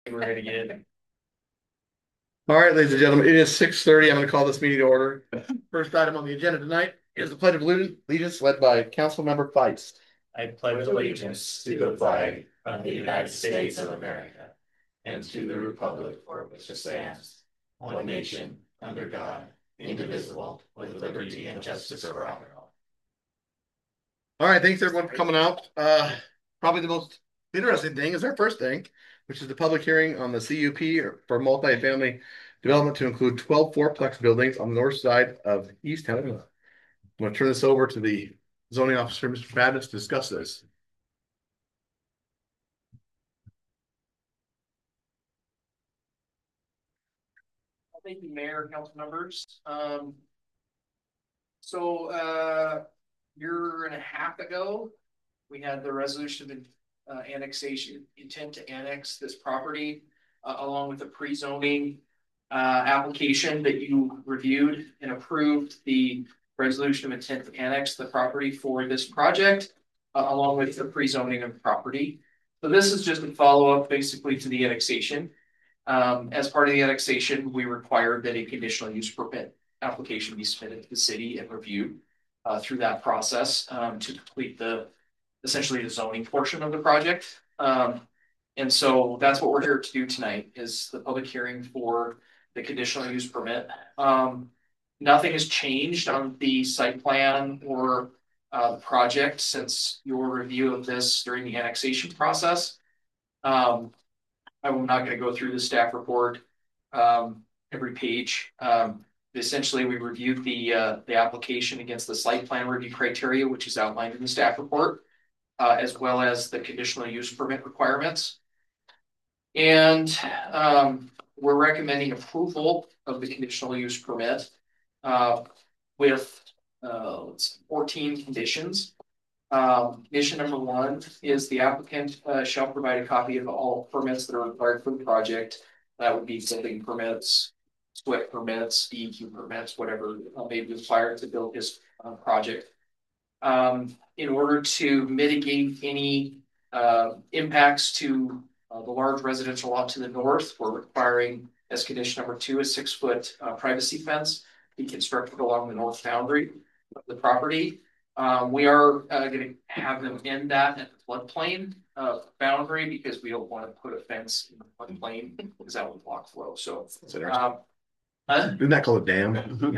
We're gonna get All right, ladies and gentlemen, it is 6:30. I'm going to call this meeting to order. First item on the agenda tonight is the Pledge of Allegiance led by Council Member Feist. I pledge allegiance to the flag of the United States of America and to the republic for which it stands, one nation, under God, indivisible, with liberty and justice for all. All right, thanks everyone for coming out. Probably the most interesting thing is our first thing, which is the public hearing on the CUP for multifamily development to include 12 fourplex buildings on the north side of East Helena. I'm going to turn this over to the zoning officer, Mr. Madness, to discuss this. Thank you, Mayor, council members. So year and a half ago, we had the resolution of annexation, intent to annex this property, along with a pre-zoning application that you reviewed and approved the resolution of intent to annex the property for this project, along with the pre-zoning of the property. So this is just a follow-up basically to the annexation. As part of the annexation, we required that a conditional use permit application be submitted to the city and reviewed through that process to complete essentially the zoning portion of the project. And so that's what we're here to do tonight is the public hearing for the conditional use permit. Nothing has changed on the site plan or the project since your review of this during the annexation process. I'm not going to go through the staff report every page. Essentially, we reviewed the application against the site plan review criteria, which is outlined in the staff report, as well as the conditional use permit requirements. And we're recommending approval of the conditional use permit with 14 conditions. Condition number one is the applicant shall provide a copy of all permits that are required for the project. That would be building permits, SWIP permits, DEQ permits, whatever may be required to build this project. In order to mitigate any impacts to the large residential lot to the north, we're requiring, as condition number two, a 6-foot privacy fence be constructed along the north boundary of the property. We are going to have them end that at the floodplain boundary because we don't want to put a fence in the floodplain because that would block flow. So, Isn't that called a dam?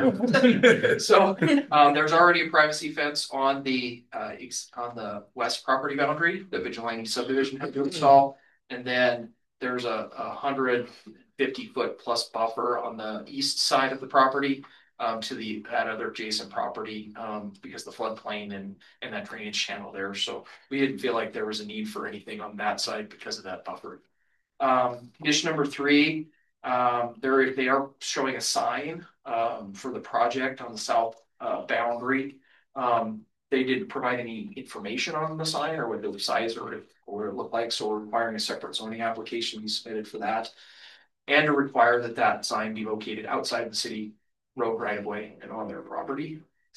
so there's already a privacy fence on the west property boundary that Vigilante subdivision had to install, and then there's a 150-foot plus buffer on the east side of the property to that other adjacent property because the floodplain and that drainage channel there. So we didn't feel like there was a need for anything on that side because of that buffer. Condition number three, they are showing a sign for the project on the south boundary. They didn't provide any information on the sign or what the size or what it looked like, so we're requiring a separate zoning application be submitted for that, and to require that that sign be located outside the city road right of way and on their property.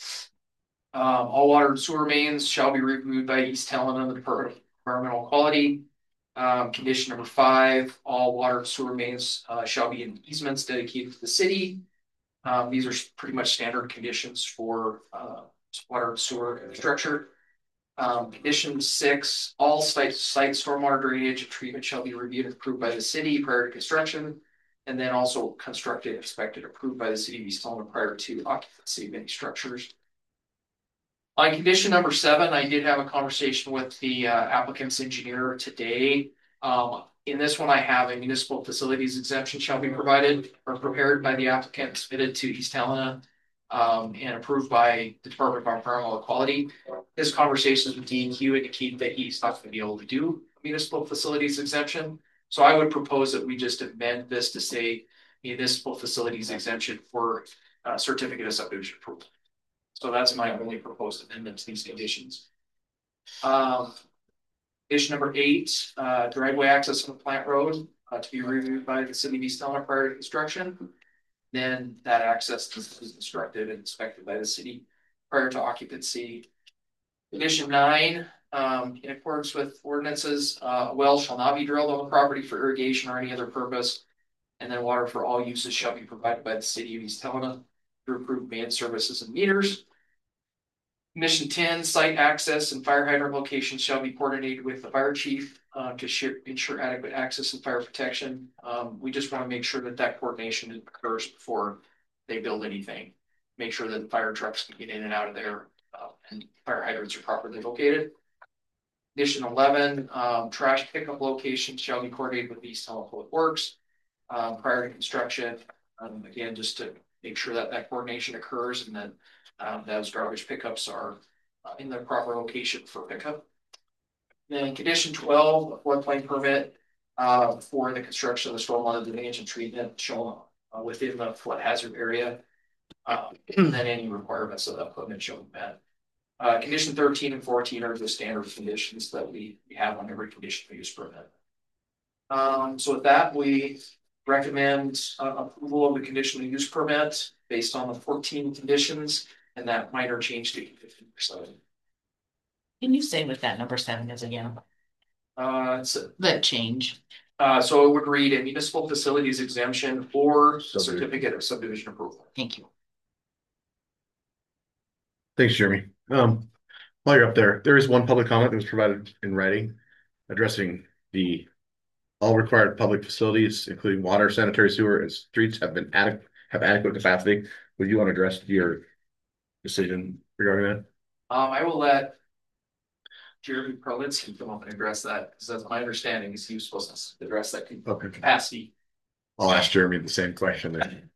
All water and sewer mains shall be reviewed by East Helena, the Department of Environmental Quality. Condition number five, all water and sewer mains shall be in easements dedicated to the city. These are pretty much standard conditions for water and sewer infrastructure. Condition six, all site stormwater drainage and treatment shall be reviewed and approved by the city prior to construction, and then also constructed, inspected, approved by the city of East Helena prior to occupancy of any structures. On condition number seven, I did have a conversation with the applicant's engineer today. In this one, I have a municipal facilities exemption shall be provided or prepared by the applicant, submitted to East Helena, and approved by the Department of Environmental Quality. His conversations with DEQ indicate that he's not going to be able to do municipal facilities exemption. So I would propose that we just amend this to say municipal facilities exemption for certificate of subdivision approval. So that's my only proposed amendment to these conditions. Condition number eight, driveway access on the plant road to be reviewed by the city of East Helena prior to construction. Then that access is instructed and inspected by the city prior to occupancy. Condition nine, In accordance with ordinances, a well shall not be drilled on the property for irrigation or any other purpose. And then water for all uses shall be provided by the city of East Helena through approved main services and meters. Mission 10, site access and fire hydrant locations shall be coordinated with the fire chief to ensure adequate access and fire protection. We just want to make sure that that coordination occurs before they build anything. Make sure that the fire trucks can get in and out of there and fire hydrants are properly located. Mission 11, trash pickup locations shall be coordinated with East Helena Public Works prior to construction. Again, just to make sure that that coordination occurs and that those garbage pickups are in their proper location for pickup. Then condition 12, a floodplain permit for the construction of the stormwater drainage and treatment shown within the flood hazard area. And then any requirements of that permit shall be met. Condition 13 and 14 are the standard conditions that we have on every conditional use permit. So with that, we recommend approval of the conditional use permit based on the 14 conditions and that minor change to 50%. Can you say what that number 7 is again? So That change. it would read a municipal facilities exemption or certificate of subdivision approval. Thank you. Thanks, Jeremy. While you're up there is one public comment that was provided in writing addressing the all required public facilities, including water, sanitary sewer, and streets have adequate capacity. Would you want to address your decision regarding that? I will let Jeremy Prolinsky come up and address that because that's my understanding is he was supposed to address that capacity. I'll ask Jeremy the same question then.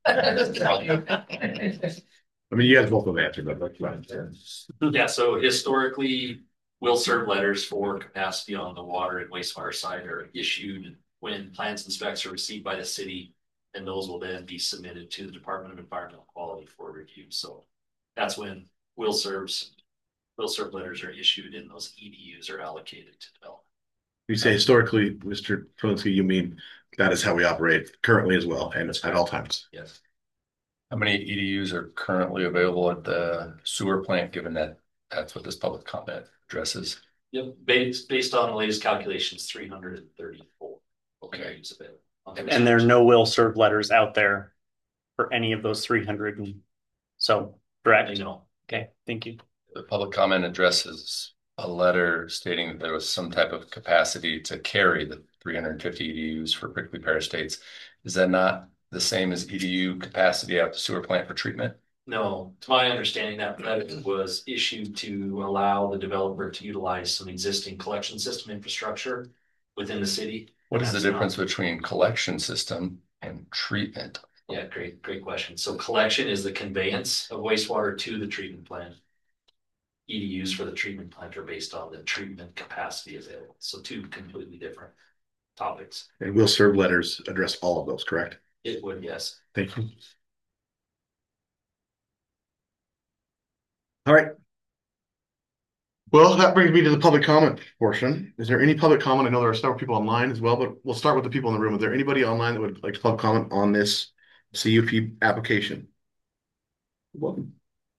I mean, you guys both have answered that. Yeah, so historically, will serve letters for capacity on the water and wastewater side are issued when plans and specs are received by the city, and those will then be submitted to the Department of Environmental Quality for review. So that's when will serve letters are issued and those EDUs are allocated to development. You say historically, Mr. Prolinsky, you mean that is how we operate currently as well, and it's at all times. Yes. How many EDUs are currently available at the sewer plant, given that that's what this public comment addresses? Yep, based on the latest calculations, 334. Okay. And there are no will serve letters out there for any of those 300. So, correct? No. Okay, thank you. The public comment addresses a letter stating that there was some type of capacity to carry the 350 EDUs for Prickly Pear Estates. Is that not the same as EDU capacity at the sewer plant for treatment? No, to my understanding, that was issued to allow the developer to utilize some existing collection system infrastructure within the city. What is the difference between collection system and treatment? Yeah, great question. So collection is the conveyance of wastewater to the treatment plant. EDUs for the treatment plant are based on the treatment capacity available. So two completely different topics. And will serve letters address all of those, correct? It would, yes. Thank you. All right. Well, that brings me to the public comment portion. Is there any public comment? I know there are several people online as well, but we'll start with the people in the room. Is there anybody online that would like to public comment on this CUP application? Welcome.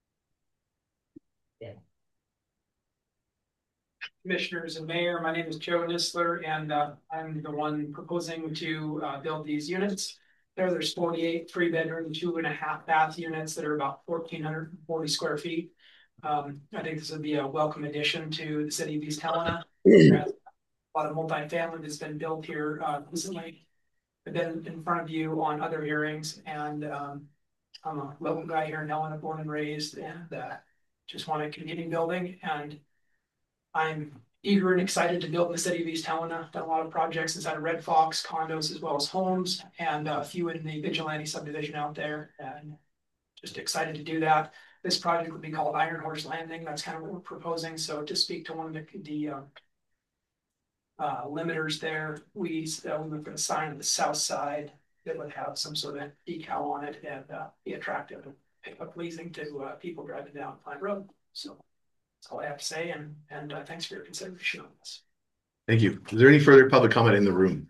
Commissioners and Mayor, my name is Joe Nisler, and I'm the one proposing to build these units. There's 48 3-bedroom, 2.5 bath units that are about 1,440 square feet. I think this would be a welcome addition to the city of East Helena. A lot of multifamily that's been built here recently. I've been in front of you on other hearings, and I'm a local guy here in Helena, born and raised, and just want to continue building. And I'm eager and excited to build in the city of East Helena. Done a lot of projects inside of Red Fox, condos as well as homes, and a few in the Vigilante subdivision out there. And just excited to do that. This project would be called Iron Horse Landing. That's kind of what we're proposing. So to speak to one of the limiters there, we look at a sign on the south side that would have some sort of decal on it and be attractive and pick up pleasing to people driving down Pine Road. So that's all I have to say, and thanks for your consideration on this. Thank you. Is there any further public comment in the room?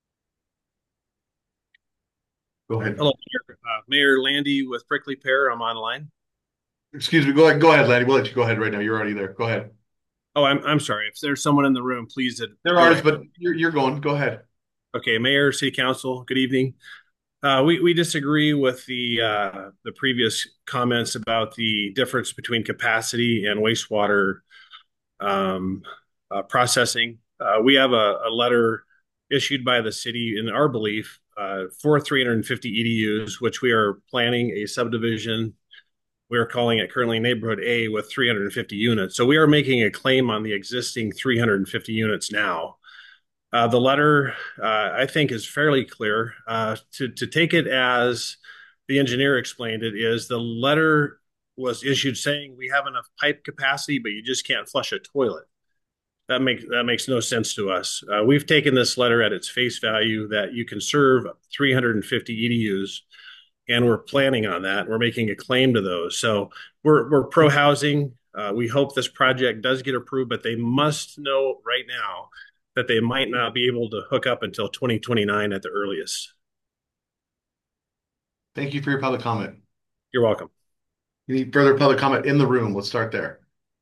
Go ahead. Hello, Mayor Landy with Prickly Pear. I'm online. Excuse me. Go ahead, Lanny. We'll let you go ahead right now. You're already there. Go ahead. Oh, I'm sorry. If there's someone in the room, please. There Go are, ahead. but you're going. Go ahead. Okay, Mayor, City Council, good evening. We disagree with the previous comments about the difference between capacity and wastewater um, processing. We have a letter issued by the city, in our belief, for 350 EDUs, which we are planning a subdivision. We are calling it currently Neighborhood A with 350 units. So we are making a claim on the existing 350 units now. The letter, I think, is fairly clear. To take it as the engineer explained it, is the letter was issued saying we have enough pipe capacity, but you just can't flush a toilet. That makes no sense to us. We've taken this letter at its face value that you can serve 350 EDUs, and we're planning on that. We're making a claim to those. So we're pro housing. We hope this project does get approved, but they must know right now that they might not be able to hook up until 2029 at the earliest. Thank you for your public comment. You're welcome. Any further public comment in the room? Let's start there.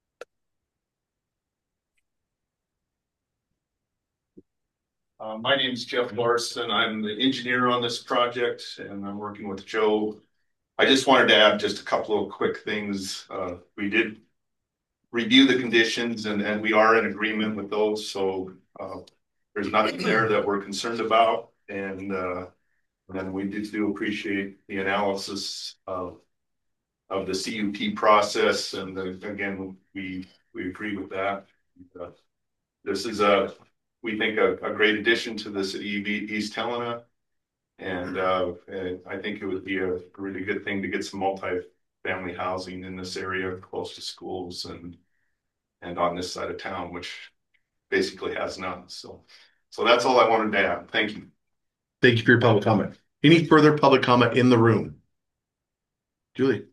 My name is Jeff Larson. I'm the engineer on this project and I'm working with Joe. I just wanted to add just a couple of quick things. We did review the conditions and we are in agreement with those. So there's nothing there that we're concerned about. And we do appreciate the analysis of the CUP process. And again, we agree with that. This is we think a great addition to the city of East Helena. And I think it would be a really good thing to get some multi-family housing in this area close to schools and on this side of town, which basically has none. So that's all I wanted to add. Thank you. Thank you for your public comment. Any further public comment in the room? Julie.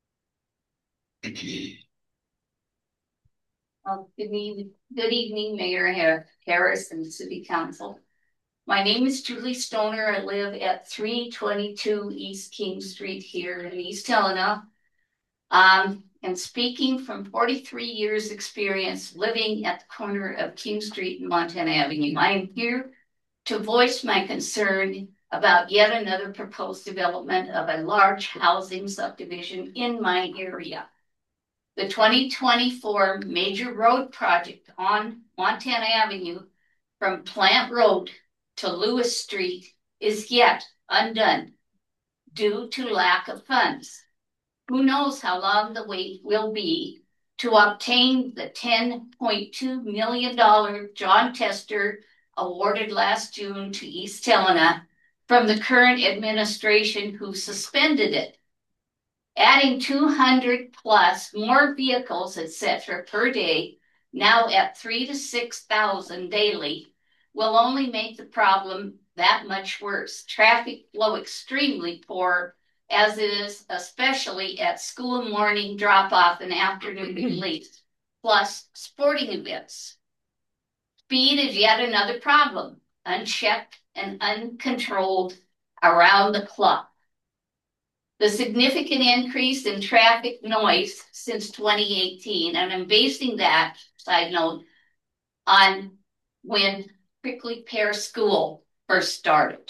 Good evening, Mayor Harris and City Council. My name is Julie Stoner. I live at 322 East King Street here in East Helena. And speaking from 43 years experience living at the corner of King Street and Montana Avenue, I am here to voice my concern about yet another proposed development of a large housing subdivision in my area. The 2024 major road project on Montana Avenue from Plant Road to Lewis Street is yet undone due to lack of funds. Who knows how long the wait will be to obtain the $10.2 million John Tester awarded last June to East Helena from the current administration who suspended it. Adding 200 plus more vehicles, etc. per day, now at 3,000 to 6,000 daily, will only make the problem that much worse. Traffic flow extremely poor as it is, especially at school morning drop-off and afternoon release, plus sporting events. Speed is yet another problem, unchecked and uncontrolled around the clock. The significant increase in traffic noise since 2018, and I'm basing that, side note, on when Prickly Pear School first started,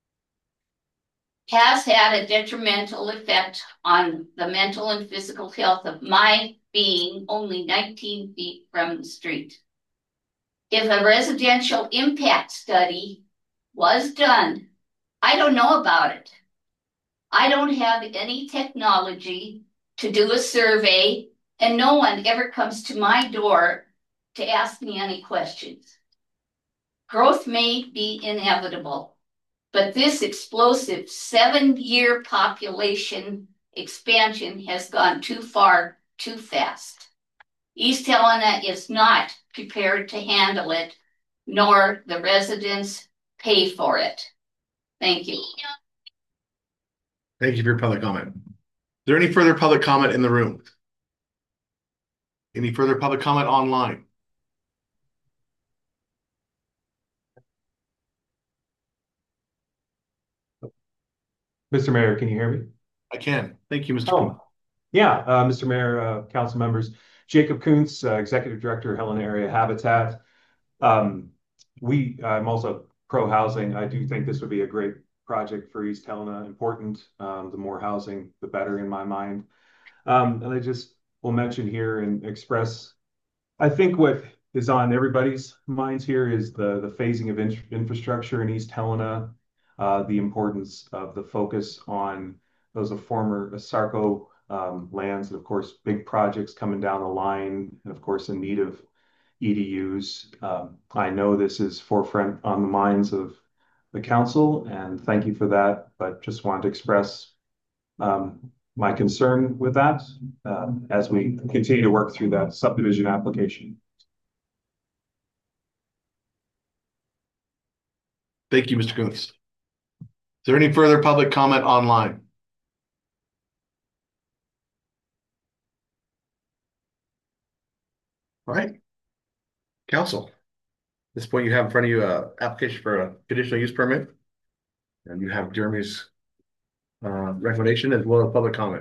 has had a detrimental effect on the mental and physical health of my being only 19 feet from the street. If a residential impact study was done, I don't know about it. I don't have any technology to do a survey, and no one ever comes to my door to ask me any questions. Growth may be inevitable, but this explosive 7-year population expansion has gone too far, too fast. East Helena is not prepared to handle it, nor the residents pay for it. Thank you. Thank you for your public comment. Is there any further public comment in the room? Any further public comment online? Mr. Mayor, can you hear me? I can. Thank you, Mr. Oh, Coon. yeah, Mr. Mayor, council members. Jacob Kuntz, Executive Director, Helena Area Habitat. I'm also pro-housing. I do think this would be a great project for East Helena, important. The more housing, the better in my mind. And I just will mention here and express, I think what is on everybody's minds here is the phasing of infrastructure in East Helena, the importance of the focus on those former ASARCO lands, and of course, big projects coming down the line, and of course, in need of EDUs. I know this is forefront on the minds of the council, and thank you for that, but just wanted to express my concern with that as we continue to work through that subdivision application. Thank you, Mr. Kuntz. Is there any further public comment online? All right. Council, at this point you have in front of you an application for a conditional use permit. And you have Jeremy's recommendation as well as public comment.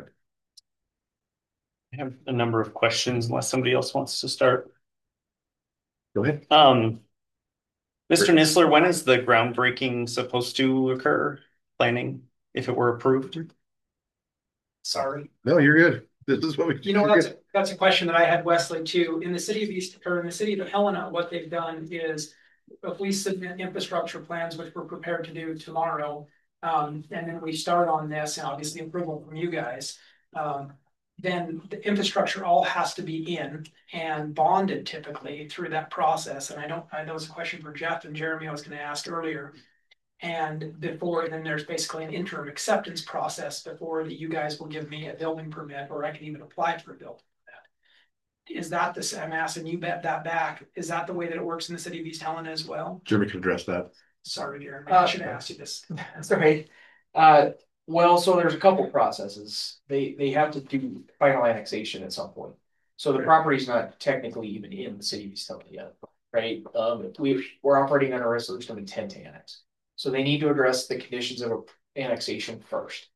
I have a number of questions unless somebody else wants to start. Go ahead. Mr. Nisler, when is the groundbreaking supposed to occur? Planning, if it were approved? Sorry. No, you're good. This is what we. You know, that's a question that I had, Wesley, too. In the city of Helena, what they've done is, if we submit infrastructure plans, which we're prepared to do tomorrow, and then we start on this, and obviously approval from you guys, then the infrastructure all has to be in and bonded typically through that process. And I know it's a question for Jeff and Jeremy I was going to ask earlier. And then there's basically an interim acceptance process before that you guys will give me a building permit, or I can even apply for a building permit. Is that the, I'm asking you bet that back, is that the way that it works in the city of East Helena as well? Jeremy can address that. Sorry, Jeremy, I should have asked you this. That's all right. Well, so there's a couple processes. They have to do final annexation at some point. So the property's not technically even in the city of East Helena yet, right? We're operating under a resolution of intent to annex. So they need to address the conditions of annexation first.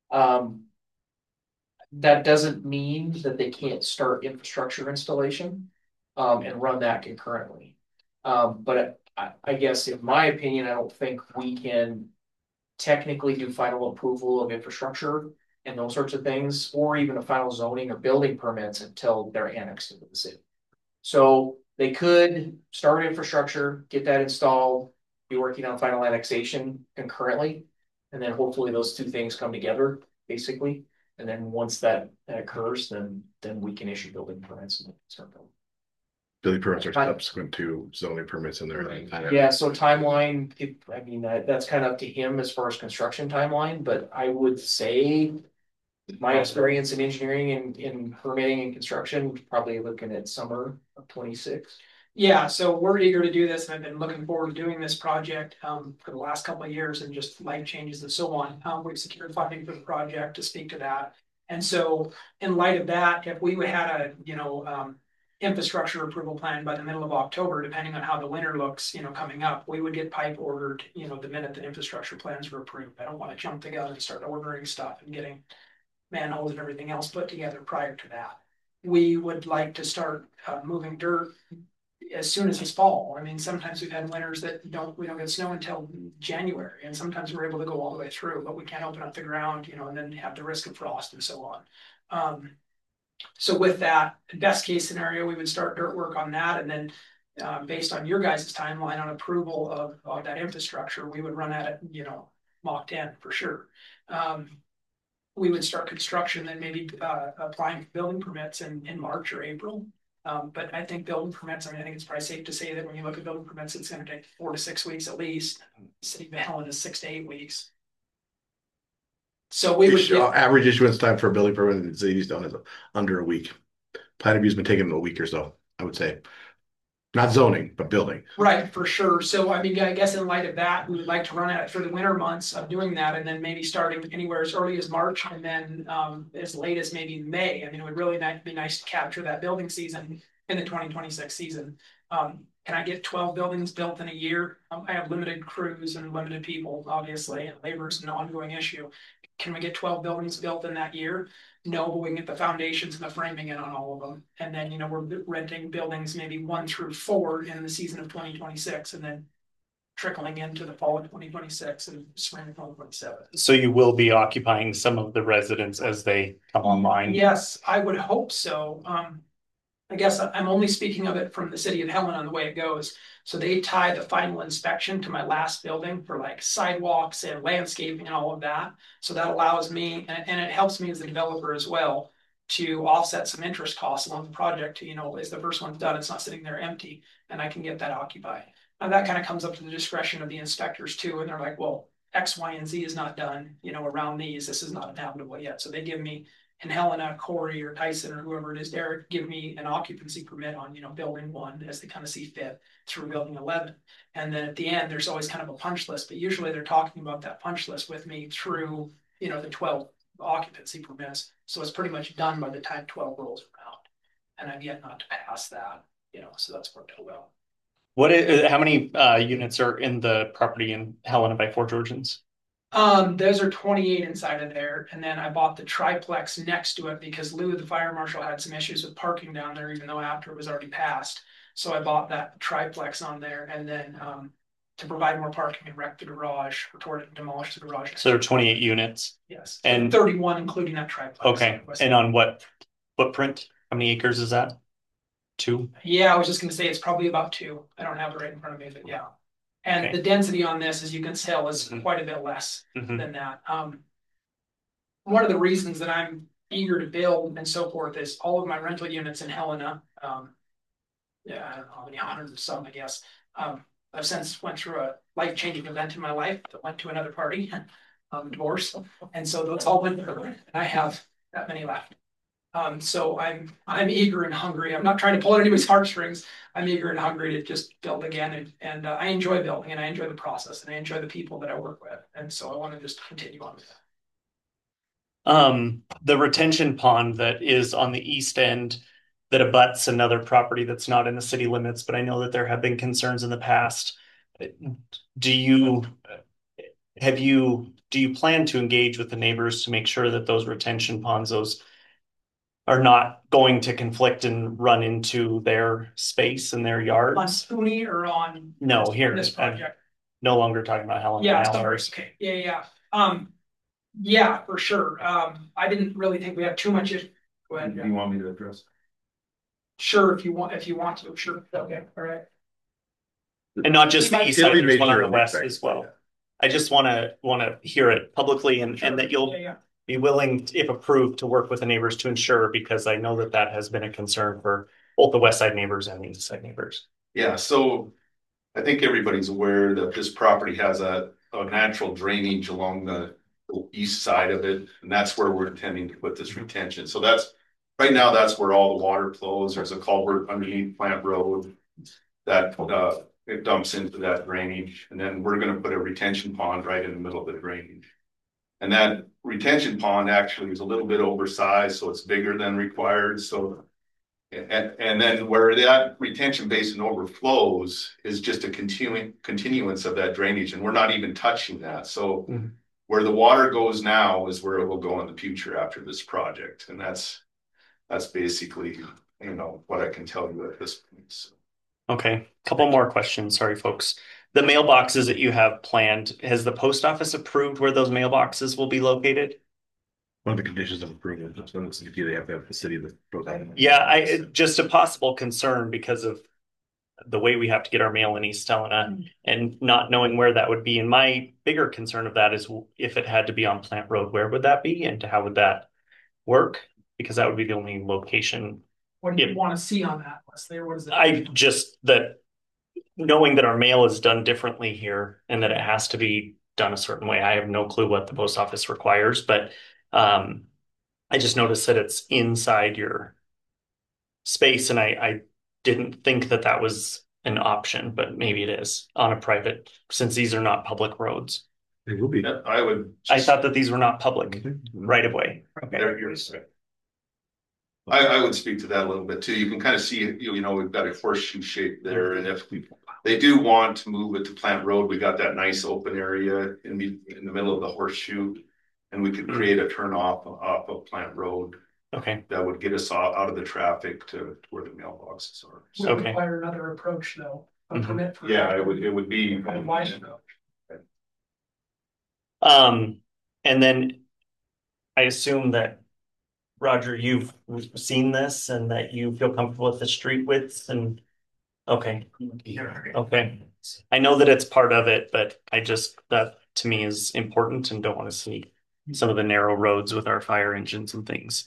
That doesn't mean that they can't start infrastructure installation and run that concurrently. But I guess in my opinion, I don't think we can technically do final approval of infrastructure and those sorts of things, or even a final zoning or building permits until they're annexed into the city. So they could start infrastructure, get that installed, be working on final annexation concurrently, and then hopefully those two things come together basically. And then once that occurs, then we can issue building permits and start building. Building permits are subsequent to zoning permits in there. Yeah, so timeline, I mean, that's kind of up to him as far as construction timeline, but I would say my experience in engineering and in permitting and construction, probably looking at summer of 26. Yeah, so we're eager to do this, and I've been looking forward to doing this project for the last couple of years, and just life changes and so on. We've secured funding for the project to speak to that. And so in light of that, if we had a, infrastructure approval plan by the middle of October, depending on how the winter looks, coming up, we would get pipe ordered, the minute the infrastructure plans were approved. I don't want to jump the gun and start ordering stuff and getting manholes and everything else put together prior to that. We would like to start moving dirt as soon as this fall. I mean, sometimes we've had winters that we don't get snow until January, and sometimes we're able to go all the way through, but we can't open up the ground, and then have the risk of frost and so on. So with that, best case scenario, we would start dirt work on that, and then based on your guys' timeline on approval of that infrastructure, we would run at it, Mach 10 for sure. We would start construction, then maybe applying for building permits in March or April. But I think building permits, I think it's probably safe to say that when you look at building permits, it's going to take 4 to 6 weeks at least. City of Helena is 6 to 8 weeks. So we would average issuance time for a building permit in the city is under a week. Plan review's been taking a week or so, I would say. Not zoning, but building. Right, for sure. So, I mean, I guess in light of that, we would like to run it through the winter months of doing that, and then maybe starting anywhere as early as March, and then as late as maybe May. I mean, it would really be nice to capture that building season in the 2026 season. Can I get 12 buildings built in a year? I have limited crews and limited people, obviously, and labor is an ongoing issue. can we get 12 buildings built in that year? No, but we can get the foundations and the framing in on all of them. And then, we're renting buildings maybe 1 through 4 in the season of 2026, and then trickling into the fall of 2026 and spring of 2027. So you will be occupying some of the residents as they come online? Yes, I would hope so. I guess I'm only speaking of it from the city of Helena on the way it goes. So they tie the final inspection to my last building for like sidewalks and landscaping and all of that. So that allows me, and it helps me as the developer as well, to offset some interest costs along the project. As the first one's done, it's not sitting there empty, and I can get that occupied. Now that kind of comes up to the discretion of the inspectors too, and they're like, well, X, Y, and Z is not done, around these. This is not inhabitable yet. So they give me, and Helena, Corey, or Tyson, or whoever it is, Derek, give me an occupancy permit on, building 1 as they kind of see fit through building 11. And then at the end, there's always kind of a punch list, but usually they're talking about that punch list with me through, the 12 occupancy permits. So it's pretty much done by the time 12 rolls around. And I've yet not to pass that, so that's worked out well. How many units are in the property in Helena by Fort Georgians? Those are 28 inside of there, and then I bought the triplex next to it because Lou, the fire marshal, had some issues with parking down there, even though after it was already passed. So I bought that triplex on there, and then to provide more parking and wreck the garage, or to demolish the garage. So there are 28 units. Yes, and 31 including that triplex. Okay, and on what footprint? How many acres is that? 2? Yeah, I was just going to say it's probably about 2. I don't have it right in front of me, but yeah. And Okay. the density on this, as you can tell, is quite a bit less Mhm. than that. One of the reasons that I'm eager to build and so forth is all of my rental units in Helena. Yeah, I don't know how many hundreds of some, I guess. I've since went through a life-changing event in my life that went to another party, divorce, and so those all went through, and I have that many left. So I'm eager and hungry. I'm not trying to pull at anybody's heartstrings. I'm eager and hungry to just build again, and I enjoy building, and I enjoy the process, and I enjoy the people that I work with, and so I want to just continue on with that. The retention pond that is on the east end that abuts another property that's not in the city limits, but I know that there have been concerns in the past. Do you plan to engage with the neighbors to make sure that those retention ponds, those are not going to conflict and run into their space and their yards? On Spoonie or on? No, here. This project. No longer talking about Helena. Yeah, sorry. Okay. Yeah. Yeah, for sure. I didn't really think we had too much. Go ahead. Do you want me to address? Sure, if you want to. Sure. Okay. All right. And not just the east side, there's one on the west sure. as well. I just want to hear it publicly and that you'll be willing, if approved, to work with the neighbors to ensure, because I know that has been a concern for both the west side neighbors and the east side neighbors. Yeah, so I think everybody's aware that this property has a natural drainage along the east side of it, and that's where we're intending to put this retention. So right now that's where all the water flows. There's a culvert underneath Plant Road that it dumps into that drainage, and then we're going to put a retention pond right in the middle of the drainage. And that retention pond actually is a little bit oversized, so it's bigger than required. So, and then where that retention basin overflows is just a continuance of that drainage, and we're not even touching that. So where the water goes now is where it will go in the future after this project, and that's basically what I can tell you at this point. So. Okay, couple more questions. Sorry, folks. The mailboxes that you have planned, has the post office approved where those mailboxes will be located? One of the conditions of approval, that's when it's they have to have the city that goes on. Yeah, just a possible concern because of the way we have to get our mail in East Helena and not knowing where that would be. And my bigger concern of that is if it had to be on Plant Road, where would that be and how would that work? Because that would be the only location. What do you want to see on that, Leslie? What is it? Knowing that our mail is done differently here and that it has to be done a certain way. I have no clue what the post office requires, but I just noticed that it's inside your space, and I didn't think that was an option, but maybe it is on a private, since these are not public roads. They will be. I thought that these were not public right of way. Okay. I would speak to that a little bit too. You can kind of see, we've got a horseshoe shape there, and if they do want to move it to Plant Road, we got that nice open area in the middle of the horseshoe. And we could create a turn off of Plant Road Okay, that would get us out of the traffic to where the mailboxes are. Would Okay. require another approach though, a Mhm. permit for. Yeah, it would be. Why? and then I assume that, Roger, you've seen this and that you feel comfortable with the street widths and, okay, okay. I know that it's part of it, but that to me is important and don't want to see some of the narrow roads with our fire engines and things.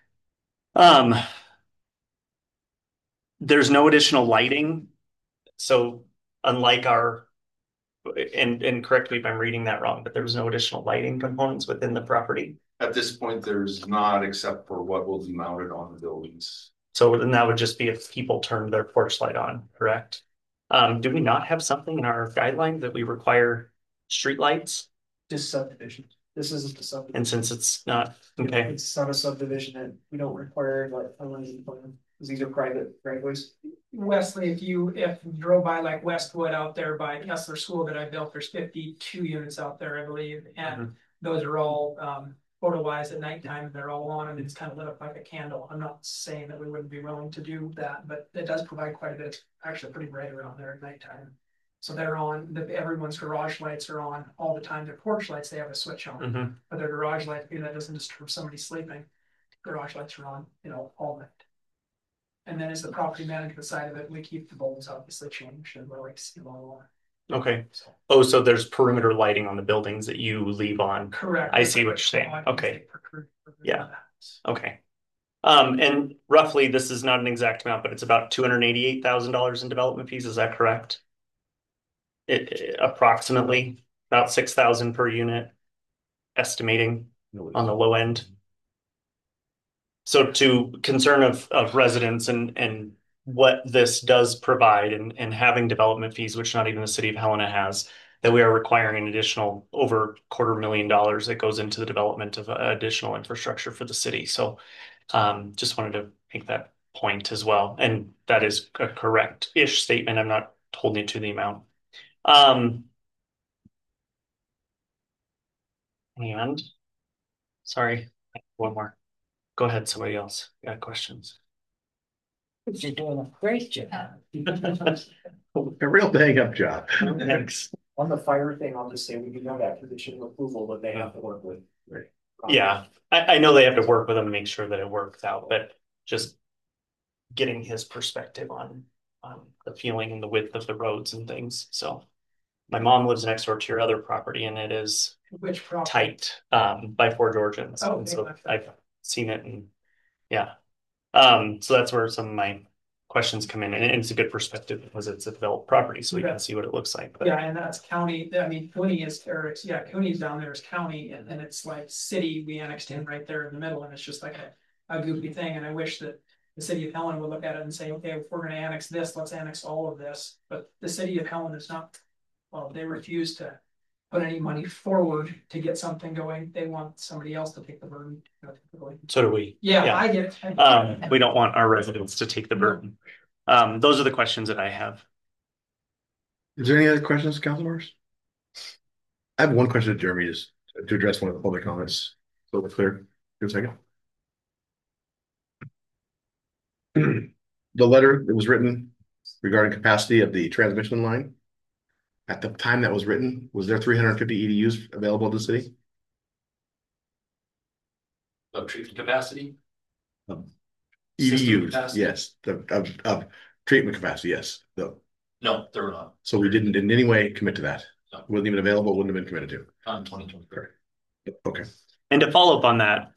There's no additional lighting. So unlike and correct me if I'm reading that wrong, but there's no additional lighting components within the property. At this point, there's not, except for what will be mounted on the buildings. So then that would just be if people turn their porch light on, correct? Do we not have something in our guidelines that we require street lights? Just subdivision. This isn't a subdivision. And since it's not, okay, It's not a subdivision and we don't require like a land plan, because these are private driveways. Wesley, if you drove by like Westwood out there by Kessler School that I built, there's 52 units out there, I believe. And those are all photo-wise at nighttime, they're all on and it's kind of lit up like a candle. I'm not saying that we wouldn't be willing to do that, but it does provide quite a bit, actually pretty bright around there at nighttime. So they're on, everyone's garage lights are on all the time. Their porch lights, they have a switch on, but their garage light, that doesn't disturb somebody sleeping. Garage lights are on, all night. And then as the property management side of it, we keep the bulbs obviously changed and we're like see all on. okay. Oh, so there's perimeter lighting on the buildings that you leave on. Correct. I see what you're saying. Okay. Yeah. Okay. And roughly, this is not an exact amount, but it's about $288,000 in development fees. Is that correct? It approximately about 6,000 per unit, estimating on the low end. So to concern of residents and what this does provide and having development fees, which not even the city of Helena has, that we are requiring an additional over $250,000 that goes into the development of additional infrastructure for the city. So just wanted to make that point as well. And that is a correct-ish statement. I'm not holding it to the amount. And sorry, one more. Go ahead, somebody else got questions. You're doing a great job. A real bang up job. Thanks. On the fire thing, I'll just say we do have that condition of approval that they have to work with. Right. Yeah, I know they have to work with them to make sure that it works out, but just getting his perspective on the feeling and the width of the roads and things. So my mom lives next door to your other property and it is Which property? tight by Fort Georgians. Oh, And so okay. I've seen it and yeah. So that's where some of my questions come in and it's a good perspective because it's a developed property, so we can see what it looks like. But Yeah, and that's county. I mean, Cooney is, Cooney's down there is county, and then it's like city. We annexed in right there in the middle, and it's just like a goofy thing. And I wish that the city of Helen would look at it and say, okay, if we're going to annex this, let's annex all of this. But the city of Helen is not. Well, they refuse to put any money forward to get something going. They want somebody else to take the burden. so do we. Yeah, I get it. We don't want our residents to take the burden. Those are the questions that I have. Is there any other questions, council members? I have one question to Jeremy, just to address one of the public comments. So we're clear. Give a second. The letter that was written regarding capacity of the transmission line. At the time that was written, was there 350 EDUs available to the city? Of treatment capacity? EDUs, capacity? yes, of treatment capacity, yes. No, there were not. So we didn't in any way commit to that. No. Wasn't even available, wouldn't have been committed to. On 2023. Okay. And to follow up on that,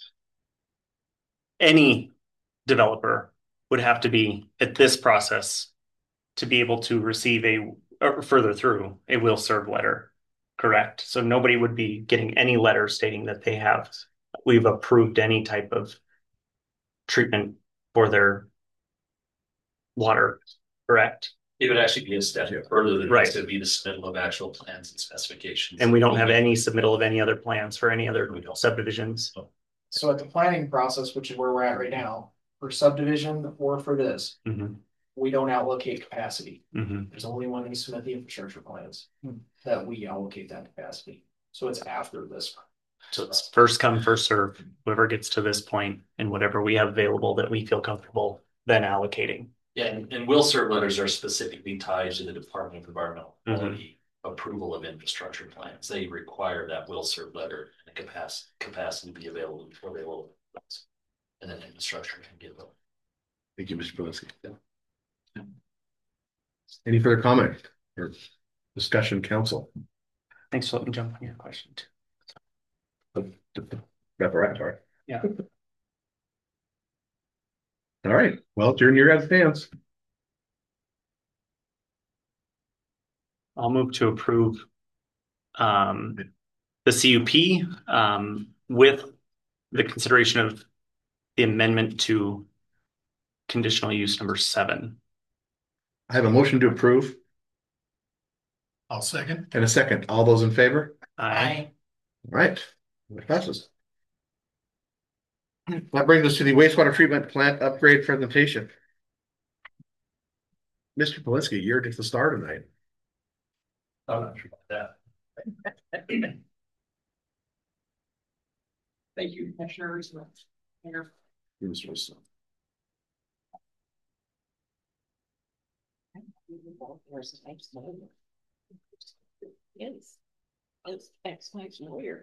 any developer would have to be at this process to be able to receive or further through a will serve letter, correct? So nobody would be getting any letter stating that we've approved any type of treatment for their water, correct? It would actually be a step further than Right. this. It would be the submittal of actual plans and specifications. And we don't have any submittal of any other plans for any other subdivisions. So at the planning process, which is where we're at right now, for subdivision or for this, we don't allocate capacity. There's only one who submit the infrastructure plans that we allocate that capacity. So it's after this. So it's first come, first serve, whoever gets to this point and whatever we have available that we feel comfortable then allocating. Yeah, and will serve letters are specifically tied to the Department of Environmental Quality approval of infrastructure plans. They require that will serve letter and the capacity to be available before they will. And then infrastructure can give them. Thank you, Mr. Polinsky. Any further comment or discussion, council? Thanks for letting me jump on your question too. Referendum. Yeah. All right. Well, during your guys' hands. I'll move to approve the CUP with the consideration of the amendment to conditional use number 7. I have a motion to approve. I'll second. And a second. All those in favor? Aye. All right. It passes. That brings us to the wastewater treatment plant upgrade presentation. Mr. Polinsky, you're at the star tonight. I'm not sure about that. Thank you, Commissioners. Yes. It's exclamation lawyer.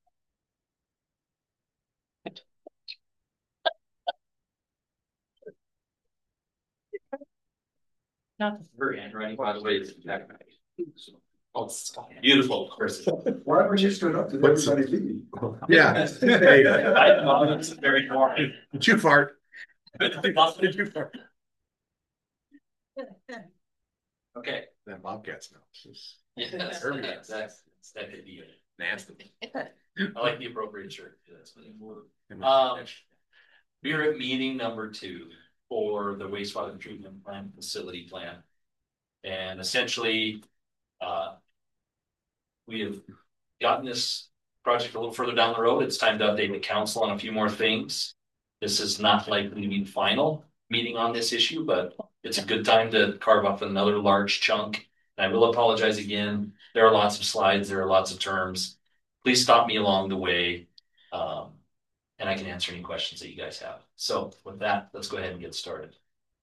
Not the Her handwriting, by the way, is beautiful, of course. Why would you stood up to everybody leaving? Yeah. Hey, I know it's very boring. Did you fart? Did you fart? Okay. That Bobcats now. Yes, that could be Nasty. I like the appropriate shirt. We're at meeting number 2 for the wastewater treatment plant facility plan. And essentially, we have gotten this project a little further down the road. It's time to update the council on a few more things. This is not likely to be the final meeting on this issue, but it's a good time to carve up another large chunk. And I will apologize again. There are lots of slides. There are lots of terms. Please stop me along the way. And I can answer any questions that you guys have. So with that, let's go ahead and get started.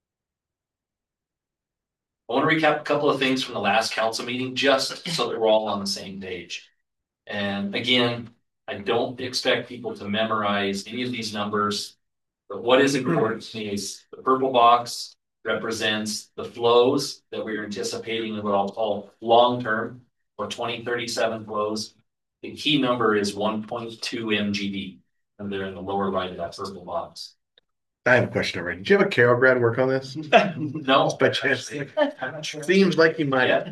I want to recap a couple of things from the last council meeting, just so that we're all on the same page. And again, I don't expect people to memorize any of these numbers, but what is important to me is the purple box represents the flows that we're anticipating in what I'll call long-term or 2037 flows. The key number is 1.2 MGD, and they're in the lower right of that purple box. I have a question already. Did you have a Carol grad work on this? No, by chance. I'm not sure. Seems like you might. Yeah.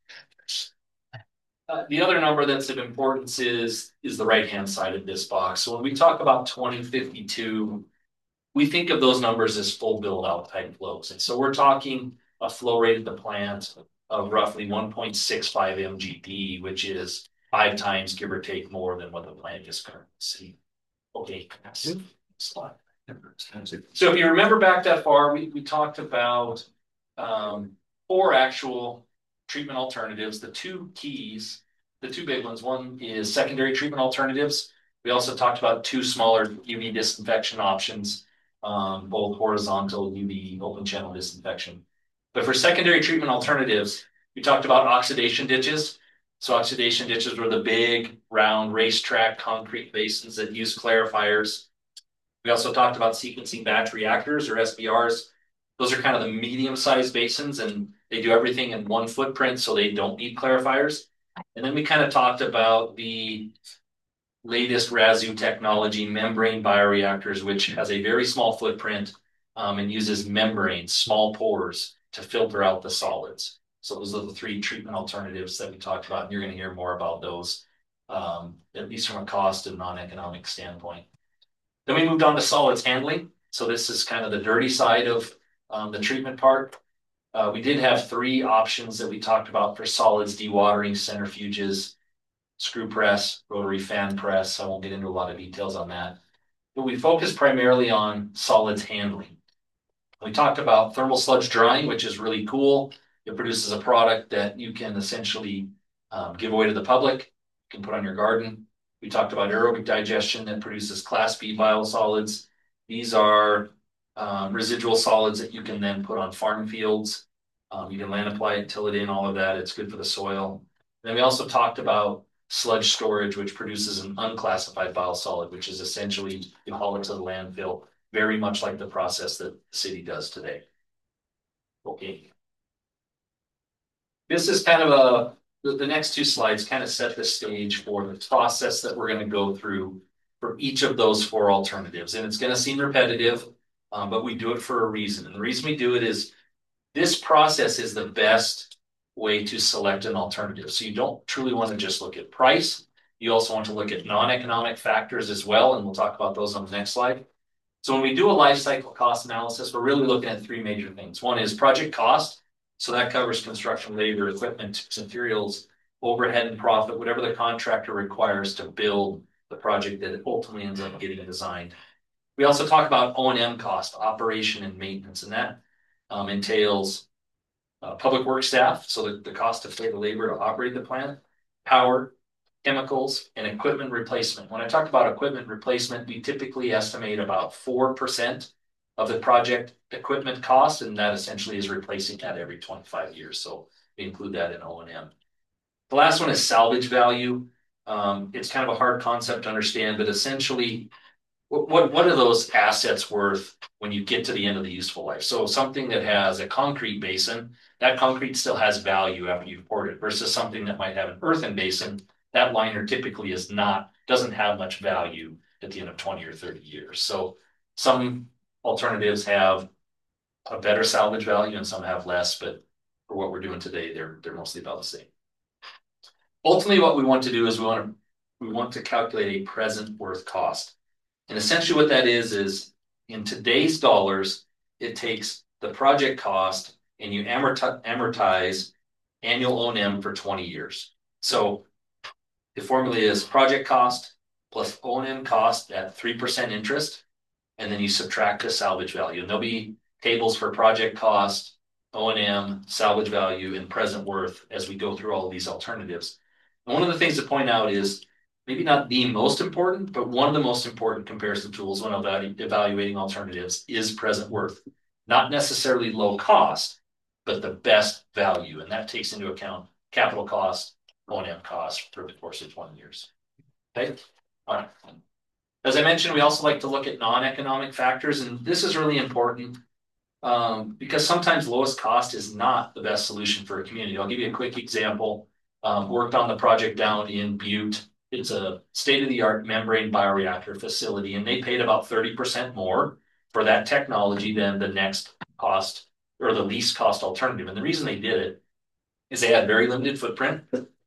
The other number that's of importance is the right-hand side of this box. So when we talk about 2052, we think of those numbers as full build-out type flows. And so we're talking a flow rate at the plant of roughly 1.65 MGD, which is 5 times, give or take, more than what the plant is currently seeing. Okay, slide. So if you remember back that far, we talked about 4 actual treatment alternatives. The 2 keys, the 2 big ones, one is secondary treatment alternatives. We also talked about 2 smaller UV disinfection options, both horizontal UV open channel disinfection. But for secondary treatment alternatives, we talked about oxidation ditches. So oxidation ditches were the big round racetrack concrete basins that use clarifiers. We also talked about sequencing batch reactors or SBRs. Those are kind of the medium-sized basins, and they do everything in one footprint, so they don't need clarifiers. And then we kind of talked about the latest RASU technology, membrane bioreactors, which has a very small footprint and uses membranes, small pores, to filter out the solids. So those are the 3 treatment alternatives that we talked about, and you're going to hear more about those, at least from a cost and non-economic standpoint. Then we moved on to solids handling. So this is kind of the dirty side of the treatment part. We did have 3 options that we talked about for solids dewatering: centrifuges, screw press, rotary fan press. I won't get into a lot of details on that. But we focused primarily on solids handling. We talked about thermal sludge drying, which is really cool. It produces a product that you can essentially give away to the public, you can put on your garden. We talked about aerobic digestion that produces Class B biosolids. These are residual solids that you can then put on farm fields. You can land apply it, till it in, all of that. It's good for the soil. Then we also talked about sludge storage, which produces an unclassified biosolid, which is essentially you haul it to the landfill, very much like the process that the city does today. Okay. This is kind of the next two slides kind of set the stage for the process that we're going to go through for each of those four alternatives. And it's going to seem repetitive, but we do it for a reason. And the reason we do it is this process is the best way to select an alternative. So you don't truly want to just look at price. You also want to look at non-economic factors as well. And we'll talk about those on the next slide. So when we do a life cycle cost analysis, we're really looking at three major things. One is project cost. So that covers construction, labor, equipment, materials, overhead and profit, whatever the contractor requires to build the project that ultimately ends up getting designed. We also talk about O&M cost, operation and maintenance, and that entails public works staff, so the cost to pay the labor to operate the plant, power, chemicals, and equipment replacement. When I talk about equipment replacement, we typically estimate about 4% of the project equipment cost, and that essentially is replacing that every 25 years. So we include that in O&M. The last one is salvage value. It's kind of a hard concept to understand, but essentially, what are those assets worth when you get to the end of the useful life? So something that has a concrete basin, that concrete still has value after you've poured it, versus something that might have an earthen basin, that liner typically doesn't have much value at the end of 20 or 30 years. So some alternatives have a better salvage value and some have less, but for what we're doing today, they're mostly about the same. Ultimately, what we want to do is we want to calculate a present worth cost. And essentially what that is in today's dollars, it takes the project cost and you amortize annual O&M for 20 years. So the formula is project cost plus O&M cost at 3% interest, and then you subtract the salvage value. And there'll be tables for project cost, O&M, salvage value, and present worth as we go through all of these alternatives. And one of the things to point out is maybe not the most important, but one of the most important comparison tools when evaluating alternatives is present worth. Not necessarily low cost, but the best value. And that takes into account capital cost, O&M cost for the course of 20 years. Okay. All right. As I mentioned, we also like to look at non-economic factors, and this is really important because sometimes lowest cost is not the best solution for a community. I'll give you a quick example. Worked on the project down in Butte. It's a state-of-the-art membrane bioreactor facility, and they paid about 30% more for that technology than the next cost or the least cost alternative. And the reason they did it is they had very limited footprint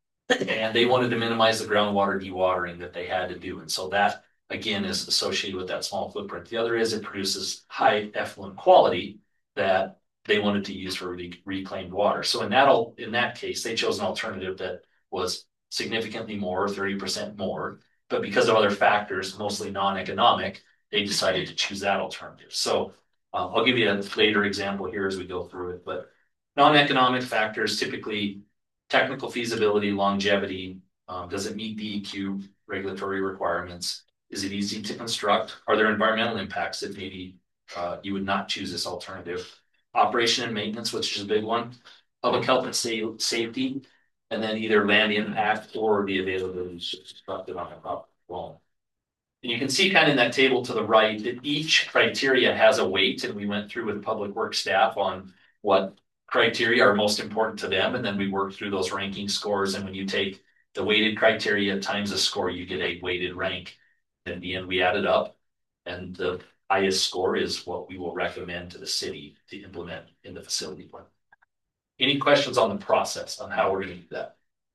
and they wanted to minimize the groundwater dewatering that they had to do. And so that, again, is associated with that small footprint. The other is it produces high effluent quality that they wanted to use for reclaimed water. So in that case, they chose an alternative that was significantly more, 30% more, but because of other factors, mostly non-economic, they decided to choose that alternative. So I'll give you a later example here as we go through it, but non-economic factors, typically technical feasibility, longevity, does it meet DEQ regulatory requirements? Is it easy to construct? Are there environmental impacts that maybe you would not choose this alternative? Operation and maintenance, which is a big one, public health and safety, and then either land impact or the availability constructed on the property wall. And you can see kind of in that table to the right that each criteria has a weight, and we went through with public works staff on what criteria are most important to them, and then we worked through those ranking scores, and when you take the weighted criteria times a score, you get a weighted rank. In the end, we added up, and the highest score is what we will recommend to the city to implement in the facility plan. Any questions on the process on how we're going to do that?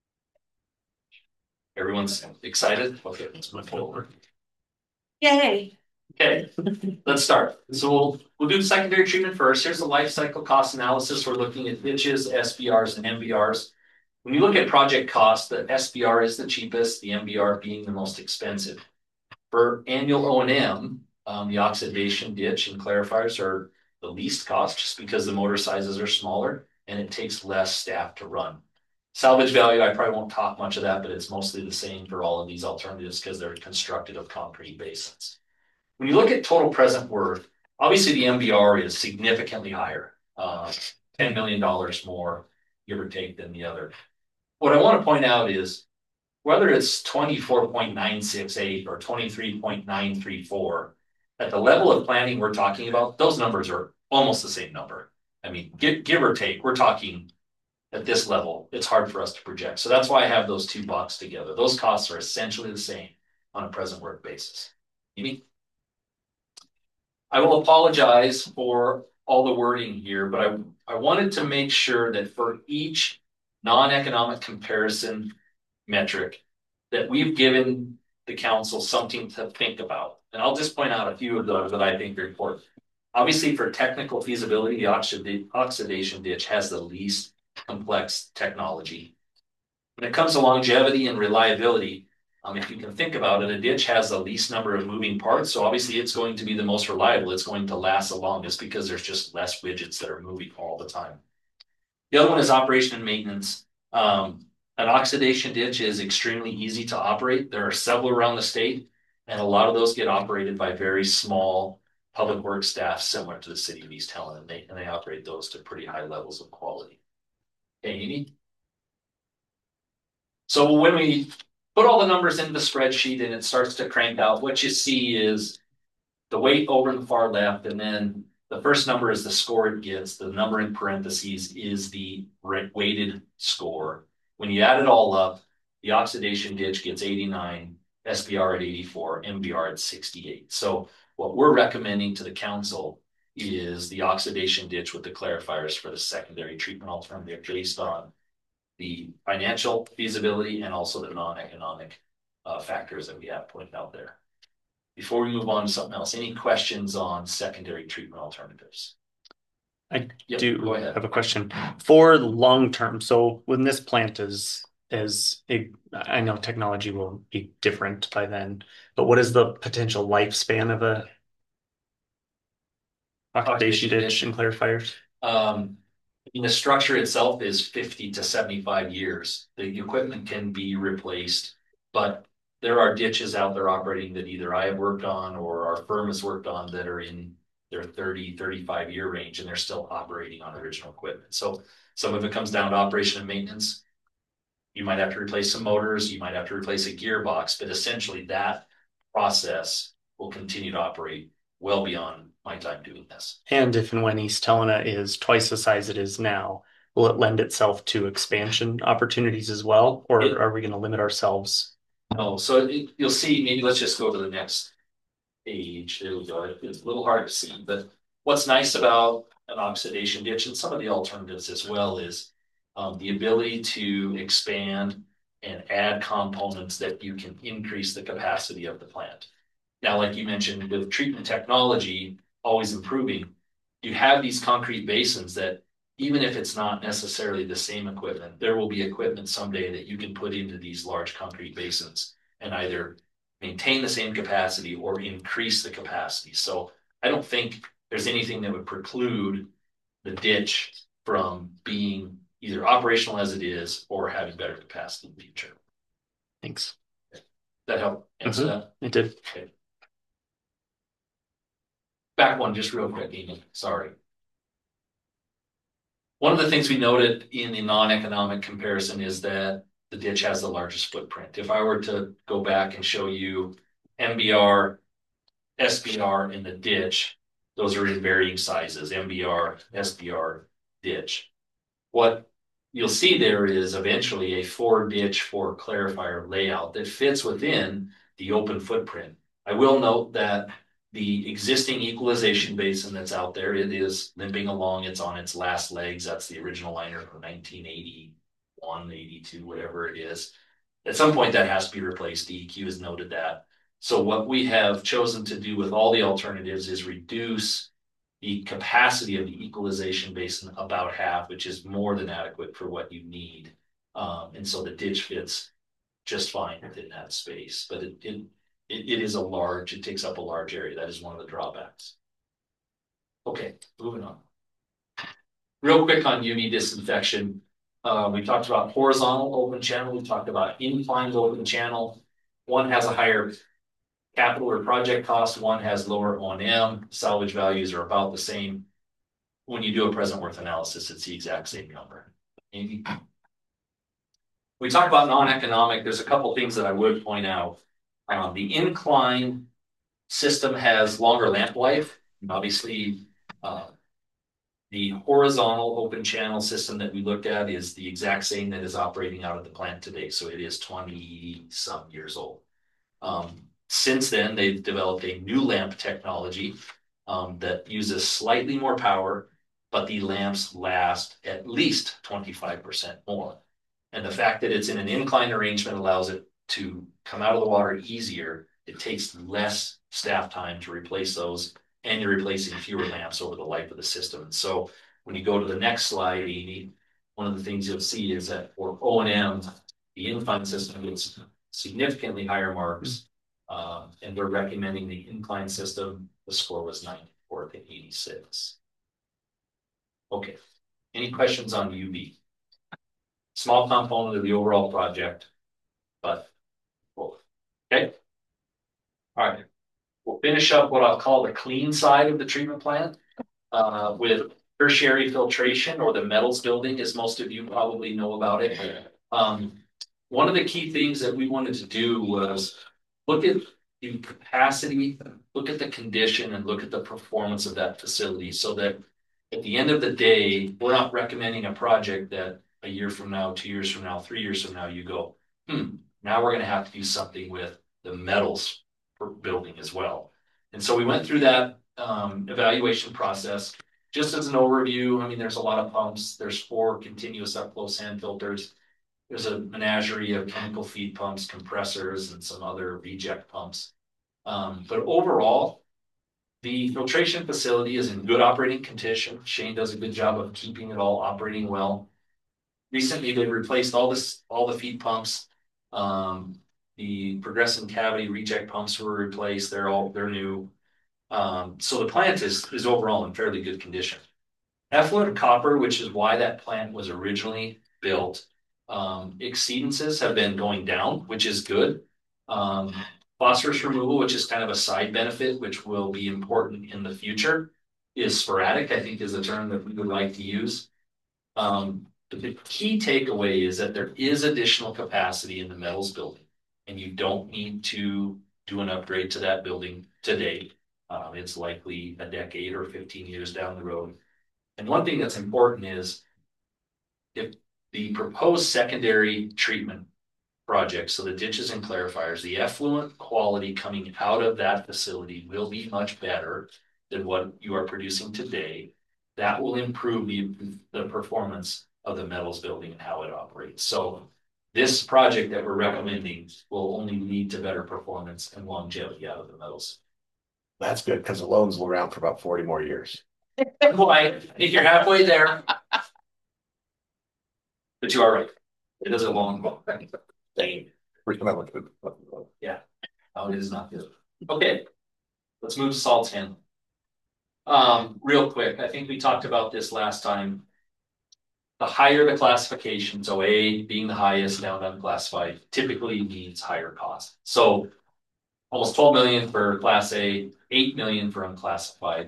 Everyone's excited? Okay, let's move forward. Yay. Okay, let's start. So we'll do secondary treatment first. Here's the life cycle cost analysis. We're looking at ditches, SBRs, and MBRs. When you look at project cost, the SBR is the cheapest, the MBR being the most expensive. For annual O&M, the oxidation ditch and clarifiers are the least cost just because the motor sizes are smaller and it takes less staff to run. Salvage value, I probably won't talk much of that, but it's mostly the same for all of these alternatives because they're constructed of concrete basins. When you look at total present worth, obviously the MBR is significantly higher, $10 million more, give or take, than the other. What I want to point out is whether it's 24.968 or 23.934, at the level of planning we're talking about, those numbers are almost the same number. I mean, give or take, we're talking at this level, it's hard for us to project. So that's why I have those two boxed together. Those costs are essentially the same on a present work basis. Amy? I will apologize for all the wording here, but I wanted to make sure that for each non-economic comparison metric that we've given the council something to think about. And I'll just point out a few of those that I think are important. Obviously, for technical feasibility, the oxidation ditch has the least complex technology. When it comes to longevity and reliability, if you can think about it, a ditch has the least number of moving parts. So obviously it's going to be the most reliable. It's going to last the longest because there's just less widgets that are moving all the time. The other one is operation and maintenance. An oxidation ditch is extremely easy to operate. There are several around the state, and a lot of those get operated by very small public works staff similar to the city of East Helena, and they operate those to pretty high levels of quality. Okay, Amy? So when we put all the numbers into the spreadsheet and it starts to crank out, what you see is the weight over in the far left, and then the first number is the score it gets. The number in parentheses is the weighted score. When you add it all up, the oxidation ditch gets 89, SBR at 84, MBR at 68. So what we're recommending to the council is the oxidation ditch with the clarifiers for the secondary treatment alternative based on the financial feasibility and also the non-economic factors that we have pointed out there. Before we move on to something else, any questions on secondary treatment alternatives? I do have a question for long term. So when this plant I know technology will be different by then, but what is the potential lifespan of a oxidation ditch and clarifiers? The structure itself is 50 to 75 years. The equipment can be replaced, but there are ditches out there operating that either I have worked on or our firm has worked on that are in their 30, 35 year range, and they're still operating on original equipment. So some of it comes down to operation and maintenance. You might have to replace some motors, you might have to replace a gearbox, but essentially that process will continue to operate well beyond my time doing this. And if and when East Helena is twice the size it is now, will it lend itself to expansion opportunities as well? Or are we going to limit ourselves? No, so you'll see, maybe let's just go to the next page. There we go. It's a little hard to see, but what's nice about an oxidation ditch and some of the alternatives as well is the ability to expand and add components that you can increase the capacity of the plant. Now, like you mentioned, with treatment technology always improving, you have these concrete basins that even if it's not necessarily the same equipment, there will be equipment someday that you can put into these large concrete basins and either maintain the same capacity or increase the capacity. So I don't think there's anything that would preclude the ditch from being either operational as it is or having better capacity in the future. Thanks. That help answer that? It did. Okay. Back one just real quick, Amy. Sorry. One of the things we noted in the non-economic comparison is that the ditch has the largest footprint. If I were to go back and show you MBR, SBR in the ditch, those are in varying sizes, MBR, SBR, ditch. What you'll see there is eventually a 4-ditch, 4-clarifier layout that fits within the open footprint. I will note that the existing equalization basin that's out there, it is limping along. It's on its last legs. That's the original liner from 1981, 82, whatever it is. At some point that has to be replaced. DEQ has noted that. So what we have chosen to do with all the alternatives is reduce the capacity of the equalization basin about half, which is more than adequate for what you need. And so the ditch fits just fine within that space, but it takes up a large area. That is one of the drawbacks. Okay, moving on. Real quick on UV disinfection. We talked about horizontal open channel, we talked about inclined open channel. One has a higher capital or project cost, one has lower O&M, salvage values are about the same. When you do a present worth analysis, it's the exact same number. Amy? We talk about non-economic, there's a couple things that I would point out. The incline system has longer lamp life. Obviously, the horizontal open channel system that we looked at is the exact same that is operating out of the plant today. So it is 20 some years old. Since then, they've developed a new lamp technology that uses slightly more power, but the lamps last at least 25% more. And the fact that it's in an incline arrangement allows it to come out of the water easier. It takes less staff time to replace those, and you're replacing fewer lamps over the life of the system. And so when you go to the next slide, Amy, one of the things you'll see is that for O&M, the incline system gets significantly higher marks, and we're recommending the incline system. The score was 94 to 86. Okay, any questions on UV? Small component of the overall project, but okay. All right, we'll finish up what I'll call the clean side of the treatment plant with tertiary filtration, or the metals building, as most of you probably know about it. One of the key things that we wanted to do was look at the capacity, look at the condition, and look at the performance of that facility, so that at the end of the day, we're not recommending a project that a year from now, 2 years from now, 3 years from now, you go, now we're going to have to do something with the metals building as well. And so we went through that evaluation process. Just as an overview, I mean, there's a lot of pumps. There's 4 continuous upflow sand filters. There's a menagerie of chemical feed pumps, compressors, and some other reject pumps. But overall, the filtration facility is in good operating condition. Shane does a good job of keeping it all operating well. Recently, they've replaced all the feed pumps. The progressive cavity reject pumps were replaced. They're new. So the plant is overall in fairly good condition. Effluent copper, which is why that plant was originally built, exceedances have been going down, which is good. Phosphorus removal, which is kind of a side benefit, which will be important in the future, is sporadic, I think is a term that we would like to use. The key takeaway is that there is additional capacity in the metals building, and you don't need to do an upgrade to that building today. It's likely a decade or 15 years down the road. And one thing that's important is if the proposed secondary treatment project, so the ditches and clarifiers, the effluent quality coming out of that facility will be much better than what you are producing today. That will improve the performance of the metals building and how it operates. So this project that we're recommending will only lead to better performance and longevity out of the metals. That's good, because the loans will around for about 40 more years. Well, I think you're halfway there. But you are right. It is a long thing. Yeah. Oh, it is not good. Okay. Let's move to salts handling. Real quick, I think we talked about this last time. The higher the classification, so A being the highest, down to unclassified, typically means higher cost. So almost 12 million for Class A, 8 million for unclassified.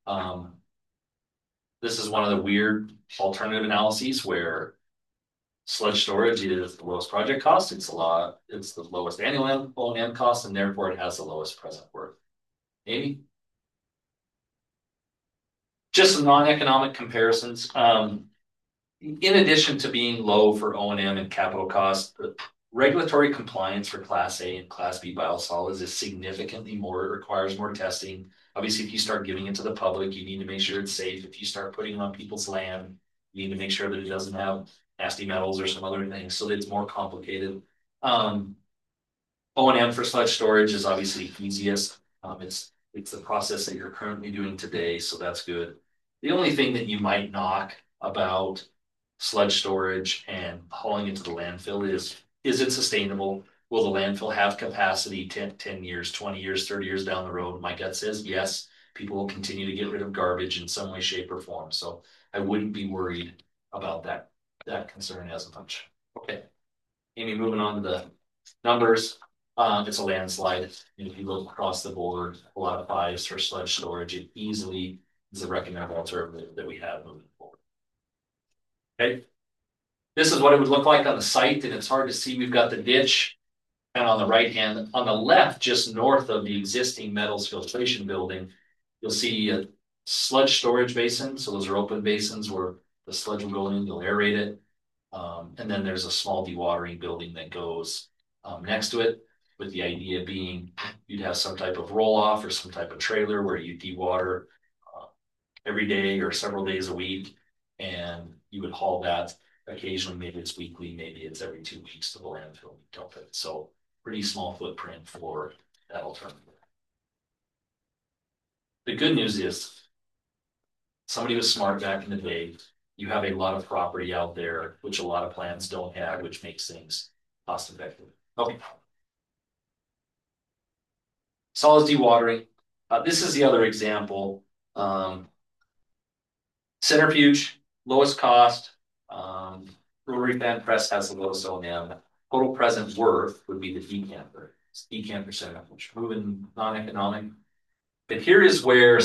This is one of the weird alternative analyses where sludge storage is the lowest project cost. It's the lowest annual O&M cost, and therefore it has the lowest present worth. Amy? Just some non-economic comparisons. In addition to being low for O&M and capital costs, the regulatory compliance for Class A and Class B biosolids is significantly more. It requires more testing. Obviously, if you start giving it to the public, you need to make sure it's safe. If you start putting it on people's land, you need to make sure that it doesn't have nasty metals or some other things, so it's more complicated. O&M for sludge storage is obviously easiest. It's the process that you're currently doing today, so that's good. The only thing that you might knock about sludge storage and hauling into the landfill is it sustainable? Will the landfill have capacity 10 years, 20 years, 30 years down the road? My gut says yes. People will continue to get rid of garbage in some way, shape, or form. So I wouldn't be worried about that that concern as much. Okay. Amy, moving on to the numbers. It's a landslide. If you look across the board, a lot of fives for sludge storage. It easily is a recommended alternative that we have moving forward. Okay. This is what it would look like on the site, and it's hard to see. We've got the ditch, and on the right hand, on the left, just north of the existing metals filtration building, you'll see a sludge storage basin. So those are open basins where the sludge will go in, you'll aerate it. And then there's a small dewatering building that goes next to it, with the idea being you'd have some type of roll off or some type of trailer where you dewater every day or several days a week, and you would haul that occasionally. Maybe it's weekly, maybe it's every 2 weeks to the landfill and dump it. So pretty small footprint for that alternative. The good news is somebody was smart back in the day. You have a lot of property out there, which a lot of plants don't have, which makes things cost effective. Okay. Solids dewatering. This is the other example. Centrifuge, lowest cost. Rotary fan press has the lowest O&M. Total present worth would be the decanter. It's decanter centrifuge, moving non-economic. But here is where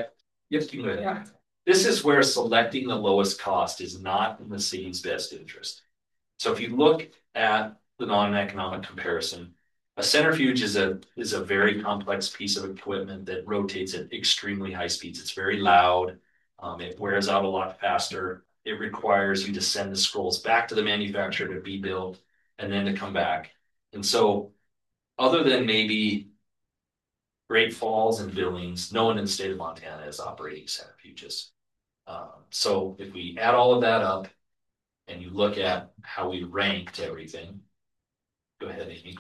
this is where selecting the lowest cost is not in the city's best interest. So if you look at the non-economic comparison, a centrifuge is a very complex piece of equipment that rotates at extremely high speeds. It's very loud. It wears out a lot faster. It requires you to send the scrolls back to the manufacturer to be built and then to come back. And so other than maybe Great Falls and Billings, no one in the state of Montana is operating centrifuges. So if we add all of that up and you look at how we ranked everything, go ahead, Amy.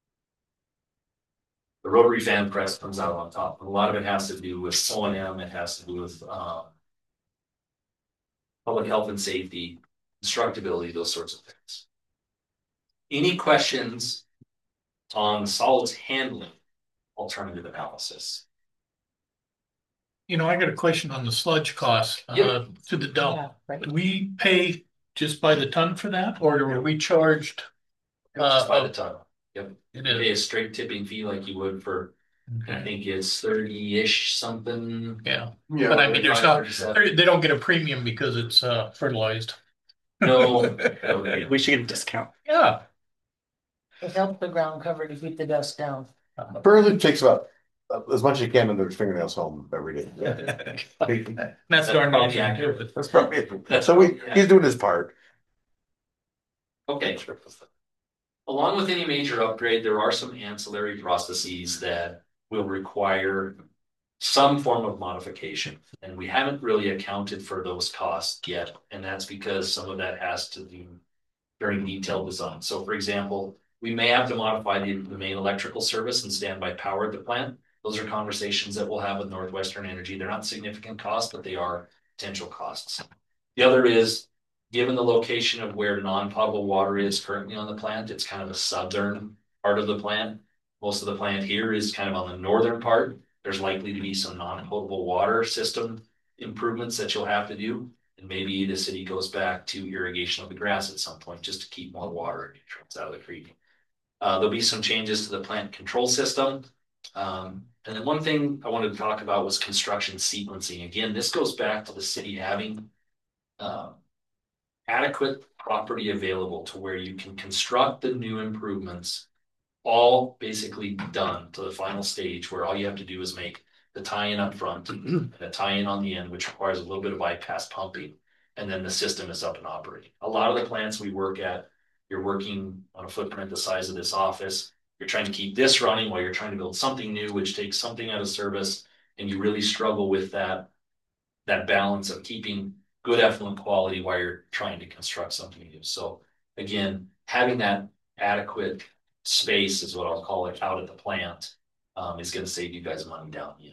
The rotary fan press comes out on top. A lot of it has to do with O&M. It has to do with public health and safety, constructability, those sorts of things. Any questions on solids handling alternative analysis? You know, I got a question on the sludge costs to the dump. Yeah, right. Do we pay just by the ton for that, or are we charged? Just by the ton. Yep. It You is. pay a straight tipping fee like you would for, I think it's 30-ish something. Yeah, Yeah. but I mean, there's not, 37. they don't get a premium because it's fertilized. No. We should get a discount. Yeah. It helps the ground cover to keep the dust down. Apparently it takes about as much as you can in their fingernails home every day. That's darn probably near. accurate. That's probably it. So he's doing his part. Okay. Along with any major upgrade, there are some ancillary processes that will require some form of modification. And we haven't really accounted for those costs yet. And that's because some of that has to do during detailed design. So for example, we may have to modify the main electrical service and standby power at the plant. Those are conversations that we'll have with Northwestern Energy. They're not significant costs, but they are potential costs. The other is, given the location of where non-potable water is currently on the plant, it's kind of a southern part of the plant. Most of the plant here is kind of on the northern part. There's likely to be some non-potable water system improvements that you'll have to do. And maybe the city goes back to irrigation of the grass at some point just to keep more water and nutrients out of the creek. There'll be some changes to the plant control system. And then one thing I wanted to talk about was construction sequencing. Again, this goes back to the city having adequate property available to where you can construct the new improvements all basically done to the final stage where all you have to do is make the tie-in up front and a tie-in on the end, which requires a little bit of bypass pumping, and then the system is up and operating. A lot of the plants we work at, you're working on a footprint the size of this office. You're trying to keep this running while you're trying to build something new, which takes something out of service, and you really struggle with that balance of keeping good effluent quality while you're trying to construct something new. So again, having that adequate space is what I'll call it out at the plant is going to save you guys money down here.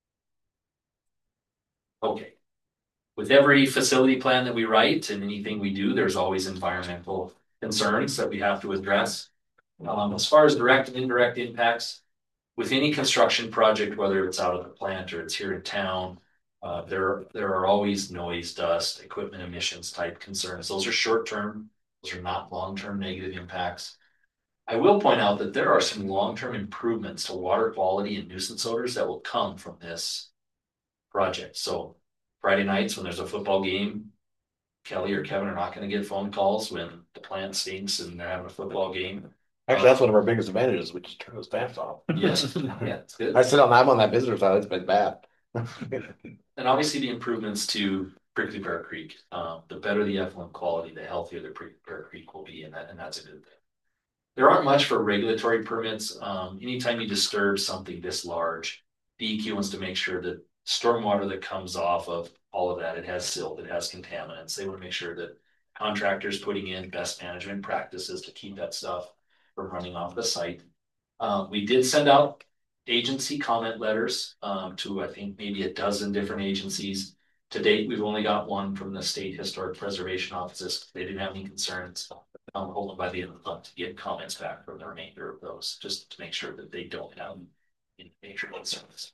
Okay. With every facility plan that we write and anything we do, there's always environmental concerns that we have to address. As far as direct and indirect impacts, with any construction project, whether it's out of the plant or it's here in town, There are always noise, dust, equipment emissions type concerns. Those are short term. Those are not long-term negative impacts. I will point out that there are some long-term improvements to water quality and nuisance odors that will come from this project. So Friday nights when there's a football game, Kelly or Kevin are not going to get phone calls when the plant stinks and they're having a football game. Actually, that's one of our biggest advantages. We just turn those fans off. Yes, yeah, it's good. I'm on that visitor side. It's been bad. And obviously the improvements to Prickly Pear Creek, the better the effluent quality, the healthier the Prickly Pear Creek will be, and that's a good thing. There aren't much for regulatory permits. Anytime you disturb something this large, DEQ wants to make sure that stormwater that comes off of all of that, it has silt, it has contaminants. They want to make sure that contractors putting in best management practices to keep that stuff from running off the site. We did send out agency comment letters to I think maybe a dozen different agencies. To date, we've only got one from the State Historic Preservation Offices. They didn't have any concerns. I'm hoping by the end of the month to get comments back from the remainder of those, just to make sure that they don't have any major concerns.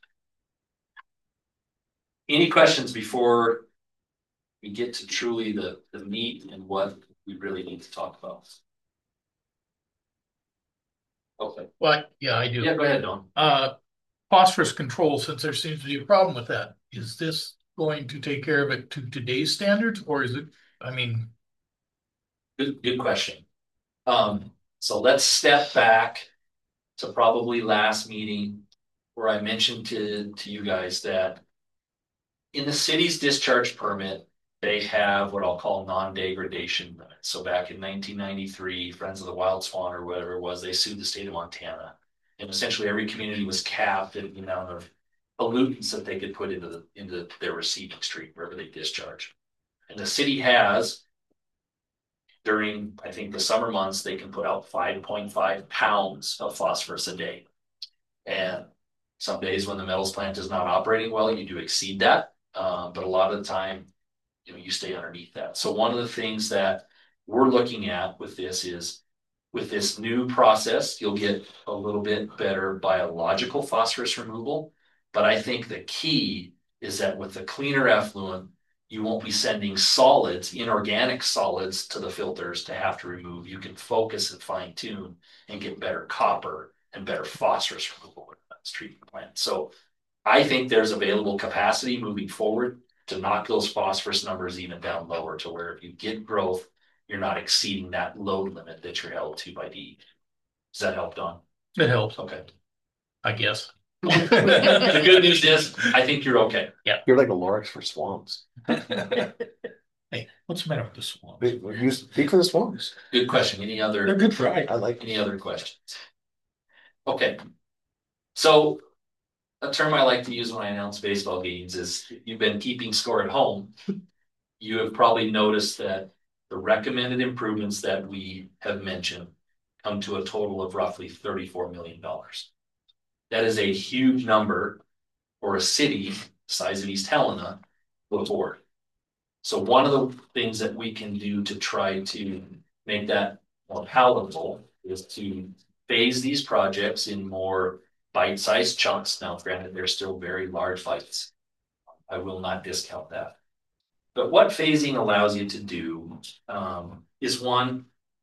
Any questions before we get to truly the meat and what we really need to talk about? Okay. Well, yeah, I do. Yeah, go ahead, Don. Phosphorus control, since there seems to be a problem with that, is this going to take care of it to today's standards, or is it, I mean. Good question. So let's step back to probably last meeting where I mentioned to you guys that in the city's discharge permit, they have what I'll call non-degradation limits. So back in 1993, Friends of the Wild Swan or whatever it was, they sued the state of Montana. And essentially every community was capped in the amount of pollutants that they could put into their receiving stream wherever they discharge. And the city has, during, I think, the summer months, they can put out 5.5 pounds of phosphorus a day. And some days when the metals plant is not operating well, you do exceed that. But a lot of the time, you stay underneath that. So one of the things that we're looking at with this is, with this new process, you'll get a little bit better biological phosphorus removal. But I think the key is that with the cleaner effluent, you won't be sending solids, inorganic solids, to the filters to have to remove. You can focus and fine tune and get better copper and better phosphorus removal with that treatment plant. So I think there's available capacity moving forward to knock those phosphorus numbers even down lower to where if you get growth, you're not exceeding that load limit that you're held to by DEQ. Does that help, Don? It helps. Okay. I guess. The good news is, I think you're okay. Yeah. You're like a Lorax for swamps. Hey, what's the matter with the swamp? You speak for the swamps. Good question. Any other? They're good for ice. I like any other questions? Okay. So a term I like to use when I announce baseball games is, if you've been keeping score at home, you have probably noticed that the recommended improvements that we have mentioned come to a total of roughly $34 million. That is a huge number for a city the size of East Helena to afford. So one of the things that we can do to try to make that more palatable is to phase these projects in more bite-sized chunks. Now, granted, they're still very large bites. I will not discount that. But what phasing allows you to do is, one,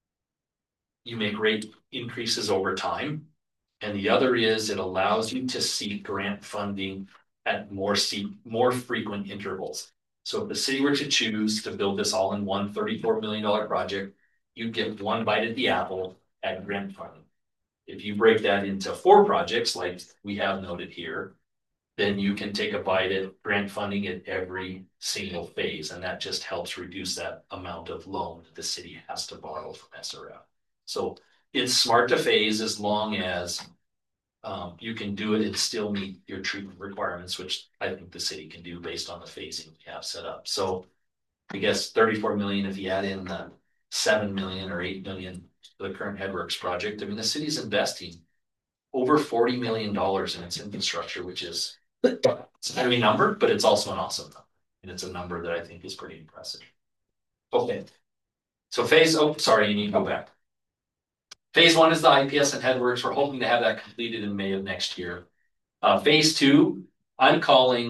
you make rate increases over time. And the other is it allows you to seek grant funding at more frequent intervals. So if the city were to choose to build this all in one $34 million project, you get one bite at the apple at grant funding. If you break that into 4 projects, like we have noted here, then you can take a bite at grant funding at every single phase. And that just helps reduce that amount of loan that the city has to borrow from SRF. So it's smart to phase as long as you can do it and still meet your treatment requirements, which I think the city can do based on the phasing we have set up. So I guess 34 million, if you add in the 7 million or 8 million for the current Headworks project, I mean, the city's investing over $40 million in its infrastructure, which is, it's a heavy number, but it's also an awesome number. And it's a number that I think is pretty impressive. Okay. So sorry, you need to go back. Phase 1 is the IPS and Headworks. We're hoping to have that completed in May of next year. Phase 2, I'm calling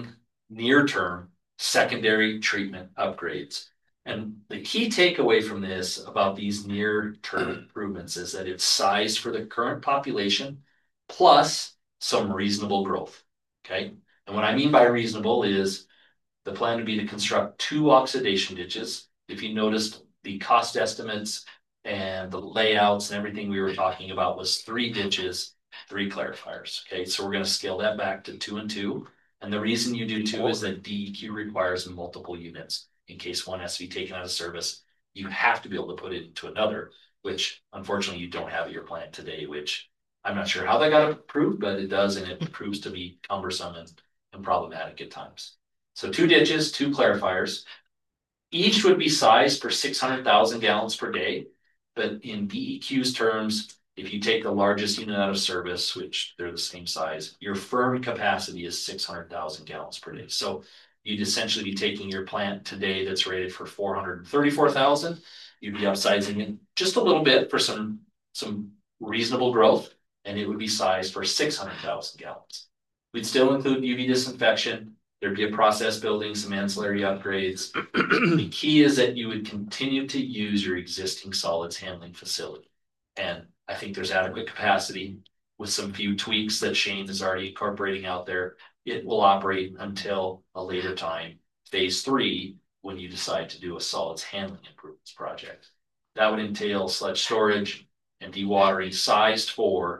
near-term secondary treatment upgrades. And the key takeaway from this about these near-term improvements is that it's sized for the current population plus some reasonable growth. Okay. And what I mean by reasonable is the plan would be to construct 2 oxidation ditches. If you noticed, the cost estimates and the layouts and everything we were talking about was 3 ditches, 3 clarifiers. Okay, so we're going to scale that back to 2 and 2. And the reason you do 2 is that DEQ requires multiple units. In case one has to be taken out of service, you have to be able to put it into another, which unfortunately you don't have at your plant today, which I'm not sure how that got approved, but it does, and it proves to be cumbersome and problematic at times. So 2 ditches, 2 clarifiers. Each would be sized for 600,000 gallons per day. But in DEQ's terms, if you take the largest unit out of service, which they're the same size, your firm capacity is 600,000 gallons per day. So you'd essentially be taking your plant today that's rated for 434,000. You'd be upsizing it just a little bit for some reasonable growth, and it would be sized for 600,000 gallons. We'd still include UV disinfection. There'd be a process building, some ancillary upgrades. The key is that you would continue to use your existing solids handling facility. And I think there's adequate capacity with some few tweaks that Shane is already incorporating out there. It will operate until a later time, phase 3, when you decide to do a solids handling improvements project. That would entail sludge storage and dewatering sized for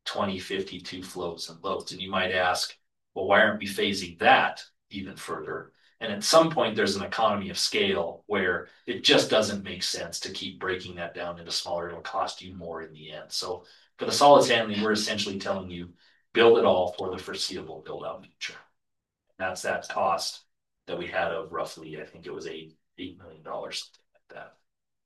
2052 flows and loads. And you might ask, well, why aren't we phasing that even further? And at some point, there's an economy of scale where it just doesn't make sense to keep breaking that down into smaller. It'll cost you more in the end. So for the solids handling, we're essentially telling you, build it all for the foreseeable build-out future. And that's that cost that we had of roughly, I think it was $8 million, something like that.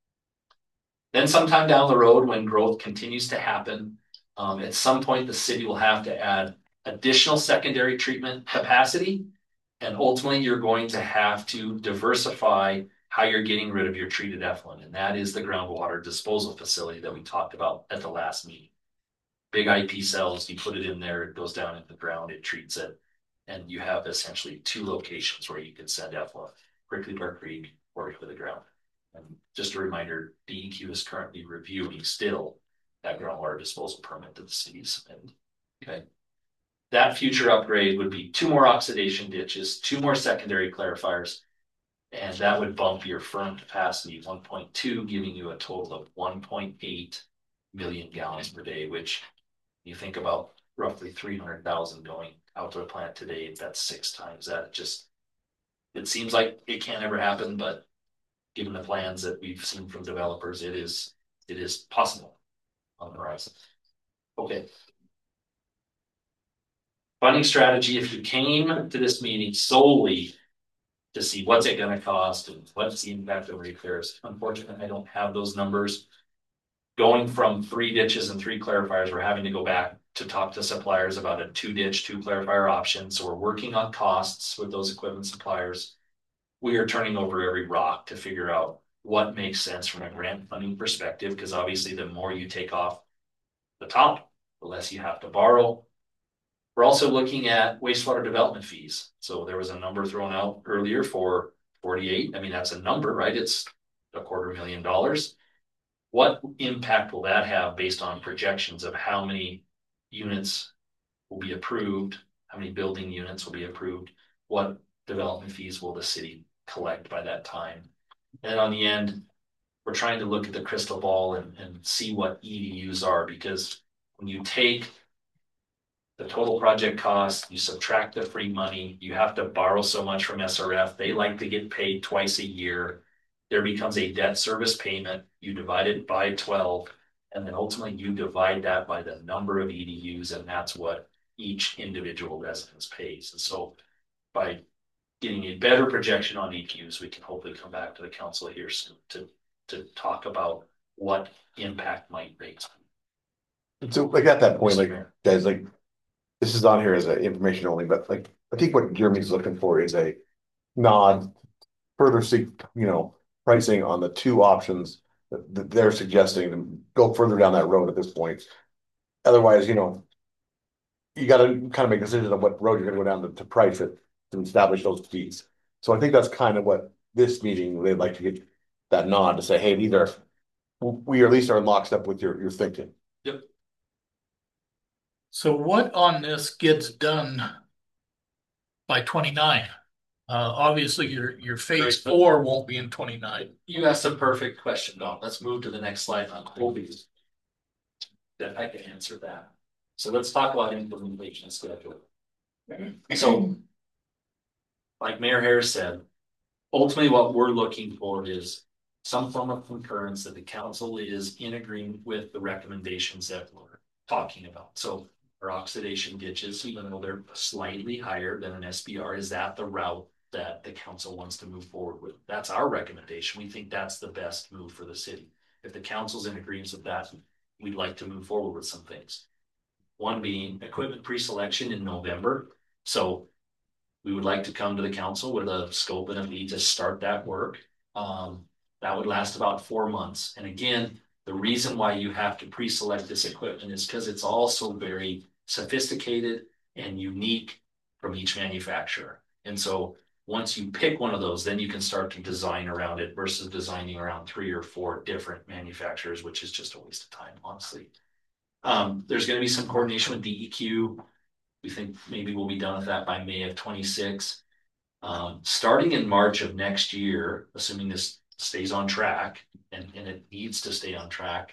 Then sometime down the road, when growth continues to happen, at some point, the city will have to add additional secondary treatment capacity. And ultimately, you're going to have to diversify how you're getting rid of your treated effluent. And that is the groundwater disposal facility that we talked about at the last meeting. Big IP cells, you put it in there, it goes down in the ground, it treats it. And you have essentially 2 locations where you can send effluent, Brickley Park Creek or to the ground. And just a reminder, DEQ is currently reviewing still that groundwater disposal permit that the city submitted. Okay. That future upgrade would be 2 more oxidation ditches, 2 more secondary clarifiers, and that would bump your firm capacity 1.2, giving you a total of 1.8 million gallons per day, which you think about roughly 300,000 going out to the plant today. That's 6 times that. It seems like it can't ever happen, but given the plans that we've seen from developers, it is possible on the horizon. Okay. Funding strategy, if you came to this meeting solely to see what's it going to cost and what's the impact of repairs, unfortunately, I don't have those numbers. Going from 3 ditches and 3 clarifiers, we're having to go back to talk to suppliers about a 2 ditch, 2 clarifier option. So we're working on costs with those equipment suppliers. We are turning over every rock to figure out what makes sense from a grant funding perspective, because obviously the more you take off the top, the less you have to borrow. We're also looking at wastewater development fees. So there was a number thrown out earlier for 48. I mean, that's a number, right? It's $250,000. What impact will that have based on projections of how many units will be approved, how many building units will be approved, what development fees will the city collect by that time? And on the end, we're trying to look at the crystal ball and see what EDUs are, because when you take the total project cost, you subtract the free money, you have to borrow so much from SRF. They like to get paid twice a year. There becomes a debt service payment. You divide it by 12, and then ultimately you divide that by the number of EDUs, and that's what each individual residence pays. And so by getting a better projection on EDUs, we can hopefully come back to the council here soon to talk about what impact might make. So like at that point, like guys, like this is on here as information only, but like I think what Jeremy's looking for is a nod, further seek, pricing on the 2 options that they're suggesting to go further down that road at this point. Otherwise, you got to kind of make a decision on what road you're going to go down to price it. to establish those fees. So I think that's kind of what this meeting, they'd like to get that nod to say, hey, these are, we at least are locked up with your thinking. Yep. So what on this gets done by 29? Obviously your phase 4 won't be in 29. You asked a perfect question, Don. Let's move to the next slide on Colby's. That I can answer that. So let's talk about implementation schedule. So, like Mayor Harris said, ultimately what we're looking for is some form of concurrence that the council is in agreement with the recommendations that we're talking about. So our oxidation ditches, even though they're slightly higher than an SBR, is that the route that the council wants to move forward with? That's our recommendation. We think that's the best move for the city. If the council's in agreement with that, we'd like to move forward with some things. One being equipment pre-selection in November. So we would like to come to the council with a scope and a need to start that work. That would last about 4 months. And again, the reason why you have to pre-select this equipment is because it's also very sophisticated and unique from each manufacturer. And so once you pick one of those, then you can start to design around it versus designing around 3 or 4 different manufacturers, which is just a waste of time, honestly. There's going to be some coordination with DEQ. We think maybe we'll be done with that by May of 26. Starting in March of next year, assuming this stays on track, and it needs to stay on track,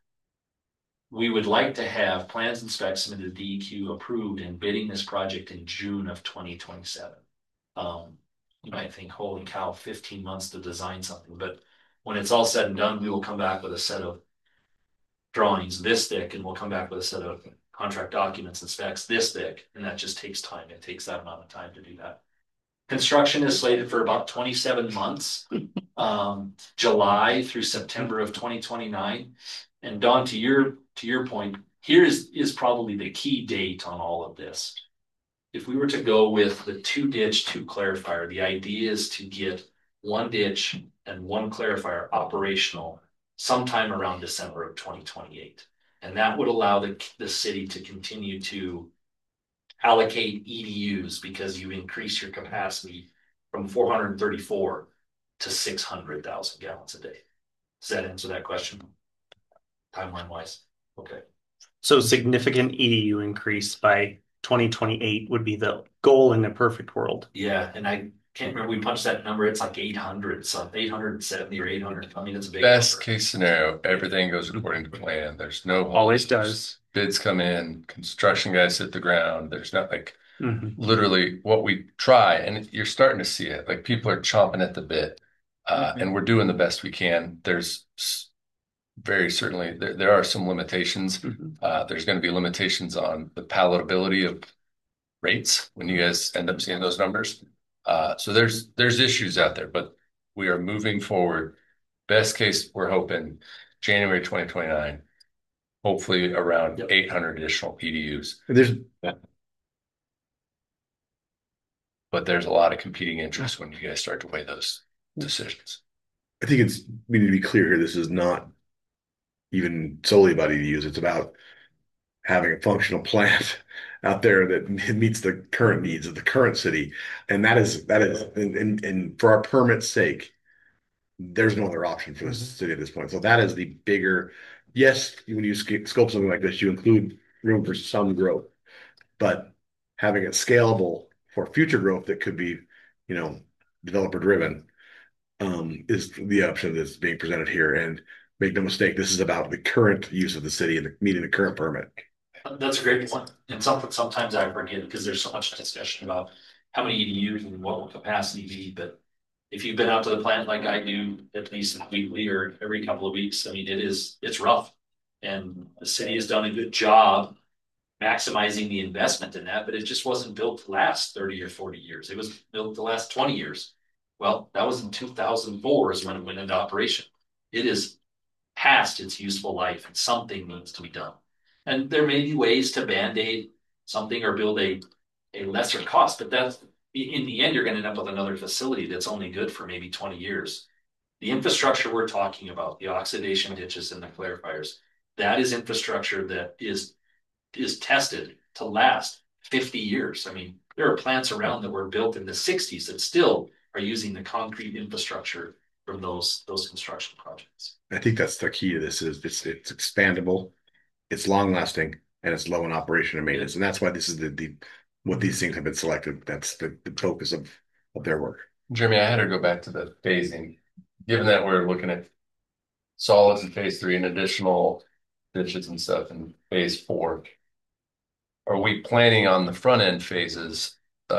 we would like to have plans and specs submitted to DEQ approved and bidding this project in June of 2027. You might think, holy cow, 15 months to design something, but when it's all said and done, we will come back with a set of drawings this thick, and we'll come back with a set of contract documents and specs this thick, and that just takes time. It takes that amount of time to do that. Construction is slated for about 27 months, July through September of 2029. And Don, to your point, here is probably the key date on all of this. If we were to go with the 2-ditch, 2 clarifier, the idea is to get 1 ditch and 1 clarifier operational sometime around December of 2028. And that would allow the city to continue to allocate EDUs because you increase your capacity from 434 to 600,000 gallons a day. Does that answer that question? Timeline wise? Okay. So significant EDU increase by 2028 would be the goal in the perfect world. Yeah, and I can't remember, we punched that number, it's like 800, so 870 or 800. I mean, it's a big Best number. case scenario, everything goes according to plan. There's no always does. Bids come in, construction guys hit the ground. There's not like literally what we try, and you're starting to see it. Like people are chomping at the bit, and we're doing the best we can. There's very certainly there are some limitations. There's going to be limitations on the palatability of rates when you guys end up seeing those numbers. So there's issues out there, but we are moving forward. Best case, we're hoping January 2029, hopefully around 800 additional PDUs. But there's a lot of competing interests when you guys start to weigh those decisions. I think we need to be clear here. This is not even solely about EDUs. It's about having a functional plant out there that meets the current needs of the current city. And that is, and for our permit's sake, there's no other option for the city at this point. So that is the bigger, yes, when you scope something like this, you include room for some growth, but having it scalable for future growth that could be, developer driven, is the option that's being presented here. And make no mistake, this is about the current use of the city and meeting the current permit. That's a great point. And sometimes I forget because there's so much discussion about how many EDUs and what will capacity be. But if you've been out to the plant like I do, at least weekly or every couple of weeks, I mean, it's rough. And the city has done a good job maximizing the investment in that, but it just wasn't built to last 30 or 40 years. It was built to last 20 years. Well, that was in 2004 is when it went into operation. It is past its useful life and something needs to be done. And there may be ways to band-aid something or build a lesser cost, but that's in the end, you're going to end up with another facility that's only good for maybe 20 years. The infrastructure we're talking about, the oxidation ditches and the clarifiers, that is infrastructure that is tested to last 50 years. I mean, there are plants around that were built in the 60s that still are using the concrete infrastructure from those construction projects. I think that's the key to this is it's expandable, it's long lasting, and it's low in operation and maintenance. And that's why this is the what these things have been selected. That's the focus of their work. Jeremy, I had to go back to the phasing. Given that we're looking at solids in phase 3 and additional ditches and stuff in phase 4, are we planning on the front end phases,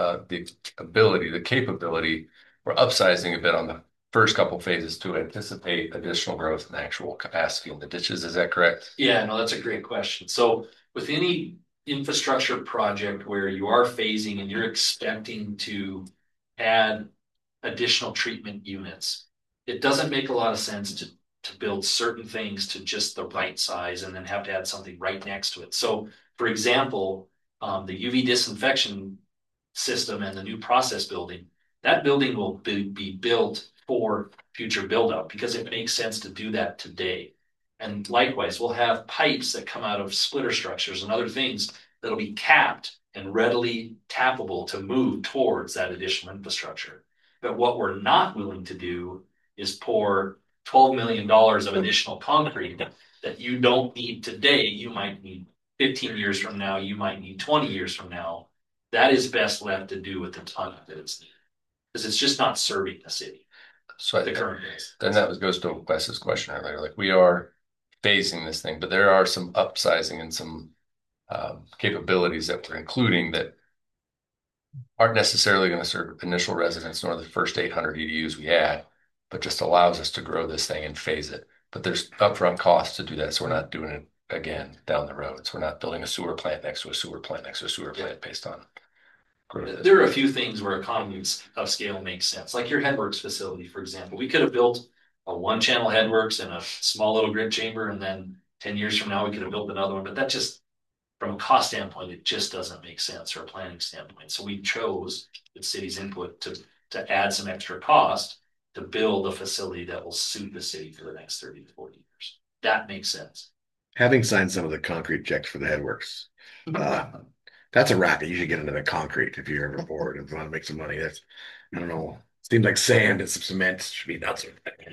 the capability, we're upsizing a bit on the first couple phases to anticipate additional growth in actual capacity in the ditches? Is that correct? Yeah, no, that's a great question. So with any infrastructure project where you are phasing and you're expecting to add additional treatment units, it doesn't make a lot of sense to build certain things to just the right size and then have to add something right next to it. So for example, the UV disinfection system and the new process building, that building will be built for future build out because it makes sense to do that today. And likewise, we'll have pipes that come out of splitter structures and other things that'll be capped and readily tappable to move towards that additional infrastructure. But what we're not willing to do is pour $12 million of additional concrete that you don't need today. You might need 15 years from now, you might need 20 years from now. That is best left to do with the ton that it's needed because it's just not serving the city. So the current days. Then that goes to Wes's question earlier. Like we are phasing this thing, but there are some upsizing and some capabilities that we're including that aren't necessarily going to serve initial residents nor the first 800 EDUs we add, but just allows us to grow this thing and phase it. But there's upfront costs to do that, so we're not doing it again down the road. So we're not building a sewer plant next to a sewer plant next to a sewer plant based on growth. There are a few things where economies of scale makes sense, like your headworks facility, for example. We could have built a one-channel headworks and a small little grid chamber, and then 10 years from now we could have built another one. But that just, from a cost standpoint, it just doesn't make sense or a planning standpoint. So we chose the city's input to add some extra cost to build a facility that will suit the city for the next 30 to 40 years. That makes sense. Having signed some of the concrete checks for the headworks, that's a racket. You should get into the concrete if you're ever bored and want to make some money. That's, I don't know, seems like sand and some cement should be nuts.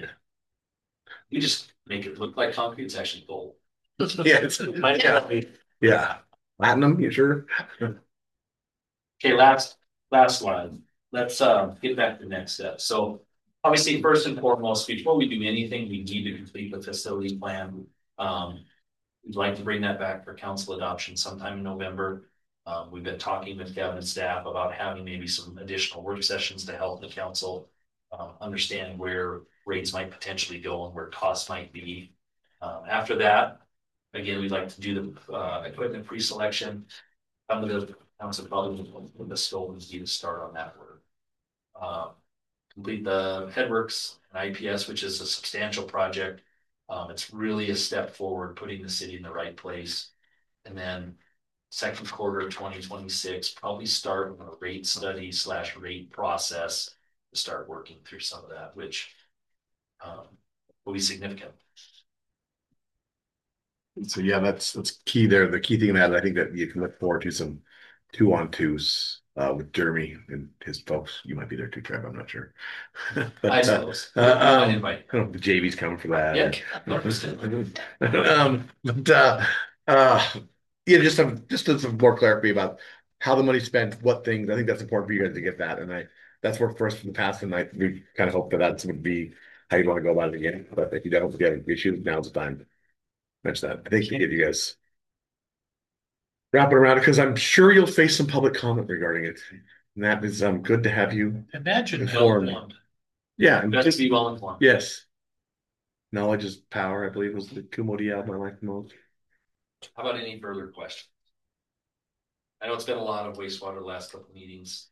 You just make it look like concrete. It's actually gold. Yeah, yeah. Platinum, you sure? Okay, last slide. Let's get back to the next step. So obviously, first and foremost, before we do anything, we need to complete the facility plan. We'd like to bring that back for council adoption sometime in November. We've been talking with Kevin and staff about having maybe some additional work sessions to help the council understand where rates might potentially go and where costs might be. After that, again, we'd like to do the equipment pre-selection. Some of the council probably with the scope is to start on that work. Complete the headworks and IPS, which is a substantial project. It's really a step forward, putting the city in the right place. And then second quarter of 2026, probably start a rate study / rate process to start working through some of that, which will be significant. So yeah, that's key there. The key thing that I think that you can look forward to some 2-on-2s with Jeremy and his folks. You might be there too, Trev. I'm not sure. But, I suppose. I don't know if the JV's coming for that. Yeah. Yeah, just some more clarity about how the money's spent, what things. I think that's important for you guys to get that, and that's worked for us in the past, and we kind of hope that would be how you want to go about it again. But if you don't have an issue, now's the time to mention that. I think we give you guys wrap it around because I'm sure you'll face some public comment regarding it, and that is good to have you Imagine informed. Yeah, and Just be well informed. yes, knowledge is power. I believe was the Kumodi album I like the most. How about any further questions? I know it's been a lot of wastewater the last couple of meetings.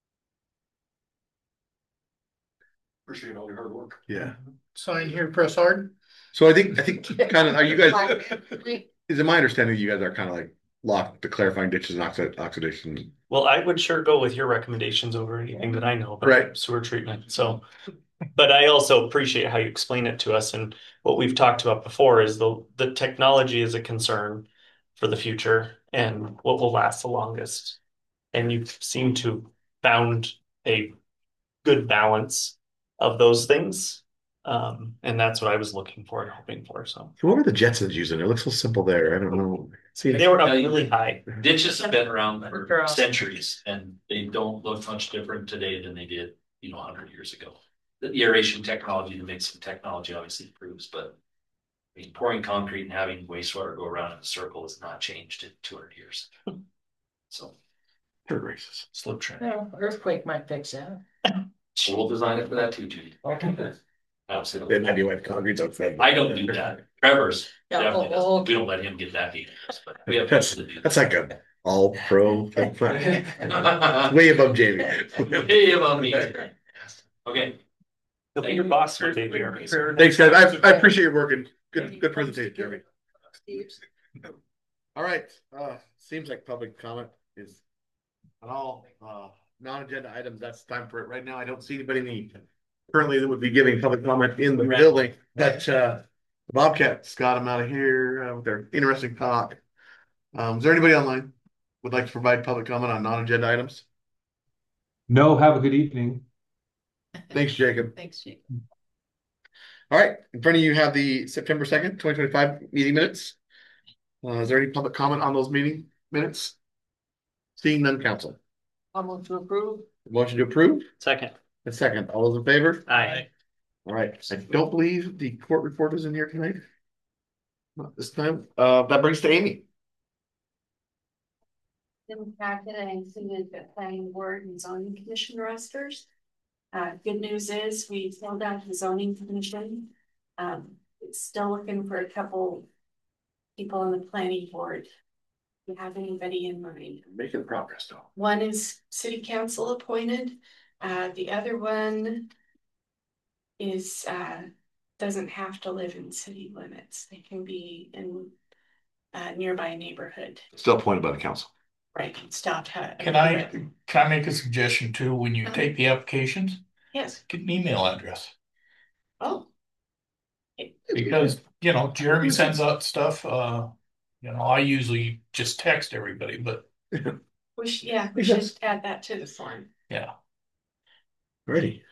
Appreciate all your hard work. Yeah. Sign here, press hard. So I think kind of are you guys? Is it my understanding you guys are kind of like locked to clarifying ditches and oxidation? Well, I would sure go with your recommendations over anything that I know about Right. sewer treatment. So, but I also appreciate how you explain it to us. And what we've talked about before is the technology is a concern for the future and what will last the longest. And you seem to found a good balance of those things. And that's what I was looking for and hoping for. So What were the Jetsons using? It looks so simple there. I don't know. See, they were up really high. Ditches have been around for centuries and they don't look much different today than they did, 100 years ago. The aeration technology, the mixing technology obviously improves, but I mean, pouring concrete and having wastewater go around in a circle has not changed in 200 years. So, dirt races. slope trend. No, earthquake might fix that. We'll design it for that too, Judy. Okay. Absolutely. Then maybe like concrete's outside. I don't do that. Trevor's Yeah, definitely oh, doesn't. oh. We don't let him get that deep. But we have That's people that do that's that. like a all pro. Way above Jamie. Hey, about me. Okay. He'll be your boss for day, Jeremy. Thanks, guys. I appreciate your work and good presentation, Jeremy. All right. Seems like public comment is on all non-agenda items. That's time for it. Right now, I don't see anybody currently that would be giving public comment in the building. But Bobcats got them out of here with their interesting talk. Is there anybody online would like to provide public comment on non-agenda items? No, have a good evening. Thanks, Jacob. Thanks, Jake. All right, in front of you have the September 2nd, 2025 meeting minutes. Is there any public comment on those meeting minutes? Seeing none, council. I'm going to approve. Motion to approve. Second. A second. All those in favor? Aye. All right. I don't believe the court report is in here tonight. Not this time. That brings to Amy. In the packet, I included the planning board and zoning commission rosters. Good news is we filled out the zoning commission. It's still looking for a couple people on the planning board. Do you have anybody in mind? Making progress though. One is city council appointed. The other one is doesn't have to live in city limits. They can be in a nearby neighborhood. Still appointed by the council. Right, stop. Can I make a suggestion too? When you take the applications, Yes. get an email address. Oh. Because, Jeremy sends out stuff, I usually just text everybody, but We should add that to the form. yeah. Ready.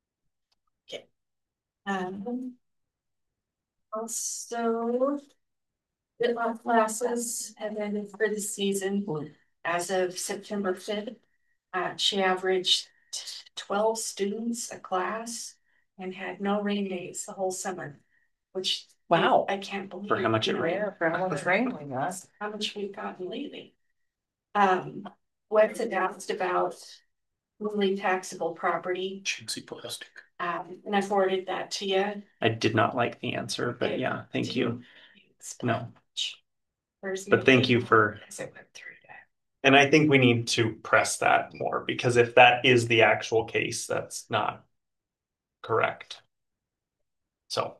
Also, Bitlock classes have ended for the season as of September 5th. She averaged 12 students a class and had no rain days the whole summer, which Wow. I can't believe. For how much it rained. Yeah, for how much rain we got. How much we've gotten lately. What's announced about newly taxable property. Chintzy plastic. And I forwarded that to you. I did not like the answer, but yeah, thank you. No. But thank you for, As I went through that. and I think we need to press that more because if that is the actual case, that's not correct. So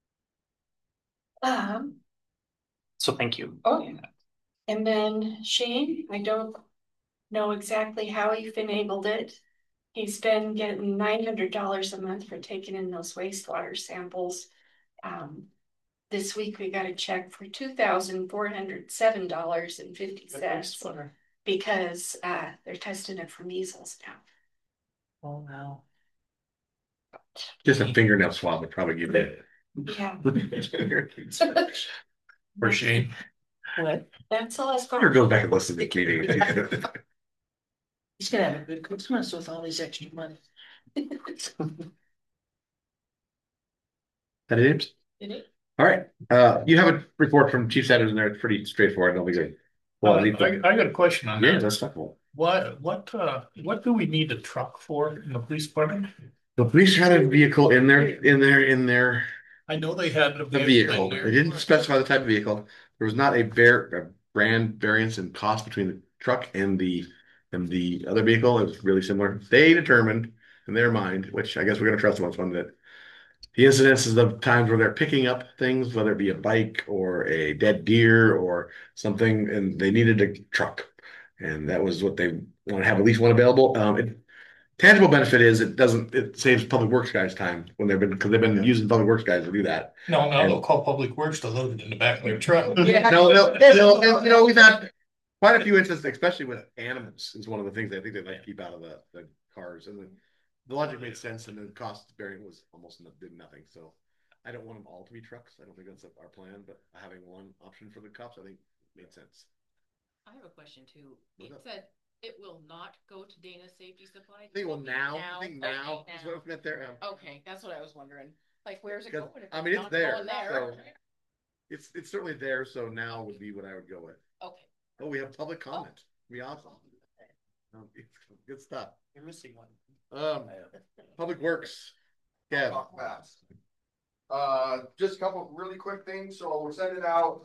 thank you. Oh, yeah. And then Shane, I don't know exactly how he finagled it. He's been getting $900 a month for taking in those wastewater samples. This week we got a check for $2,407.50 because they're testing it for measles now. Oh, wow. Just a fingernail swab would probably give it. Yeah. For Shane. What? That's all I've got. Or go back and listen to the meeting. He's gonna have a good Christmas with all these extra money. That it? Did it? All right. You have a report from Chief Sanders in there. It's pretty straightforward. It'll be good. Well, I got a question on yeah, that. that's helpful. What do we need a truck for in the police department? The police had a vehicle in their I know they had a vehicle. in there. They didn't specify the type of vehicle. There was not a brand variance in cost between the truck and the other vehicle. It was really similar. They determined in their mind, which I guess we're gonna trust them on this one, that the incidences of times where they're picking up things, whether it be a bike or a dead deer or something, and they needed a truck. And that was what they want to have, at least one available. Tangible benefit is it saves public works guys time because they've been using public works guys to do that. No, they'll call Public Works to load it in the back of their truck. No, we've had quite a few instances, especially with animals, is one of the things I think they'd like to keep out of the cars. And the logic made sense, and the cost bearing was almost did nothing. So I don't want them all to be trucks. I don't think that's our plan, but having one option for the cops, I think made sense. I have a question too. It said it will not go to Dana Safety Supply. I think well now. I think now is what it meant there. Okay, that's what I was wondering. Like, where's it going? I mean, it's there. So it's certainly there. So now would be what I would go with. Okay. Oh, we have public comment. Be awesome. Good stuff. You're missing one. Public Works. Yeah. Talk fast. Just a couple really quick things. So we're sending out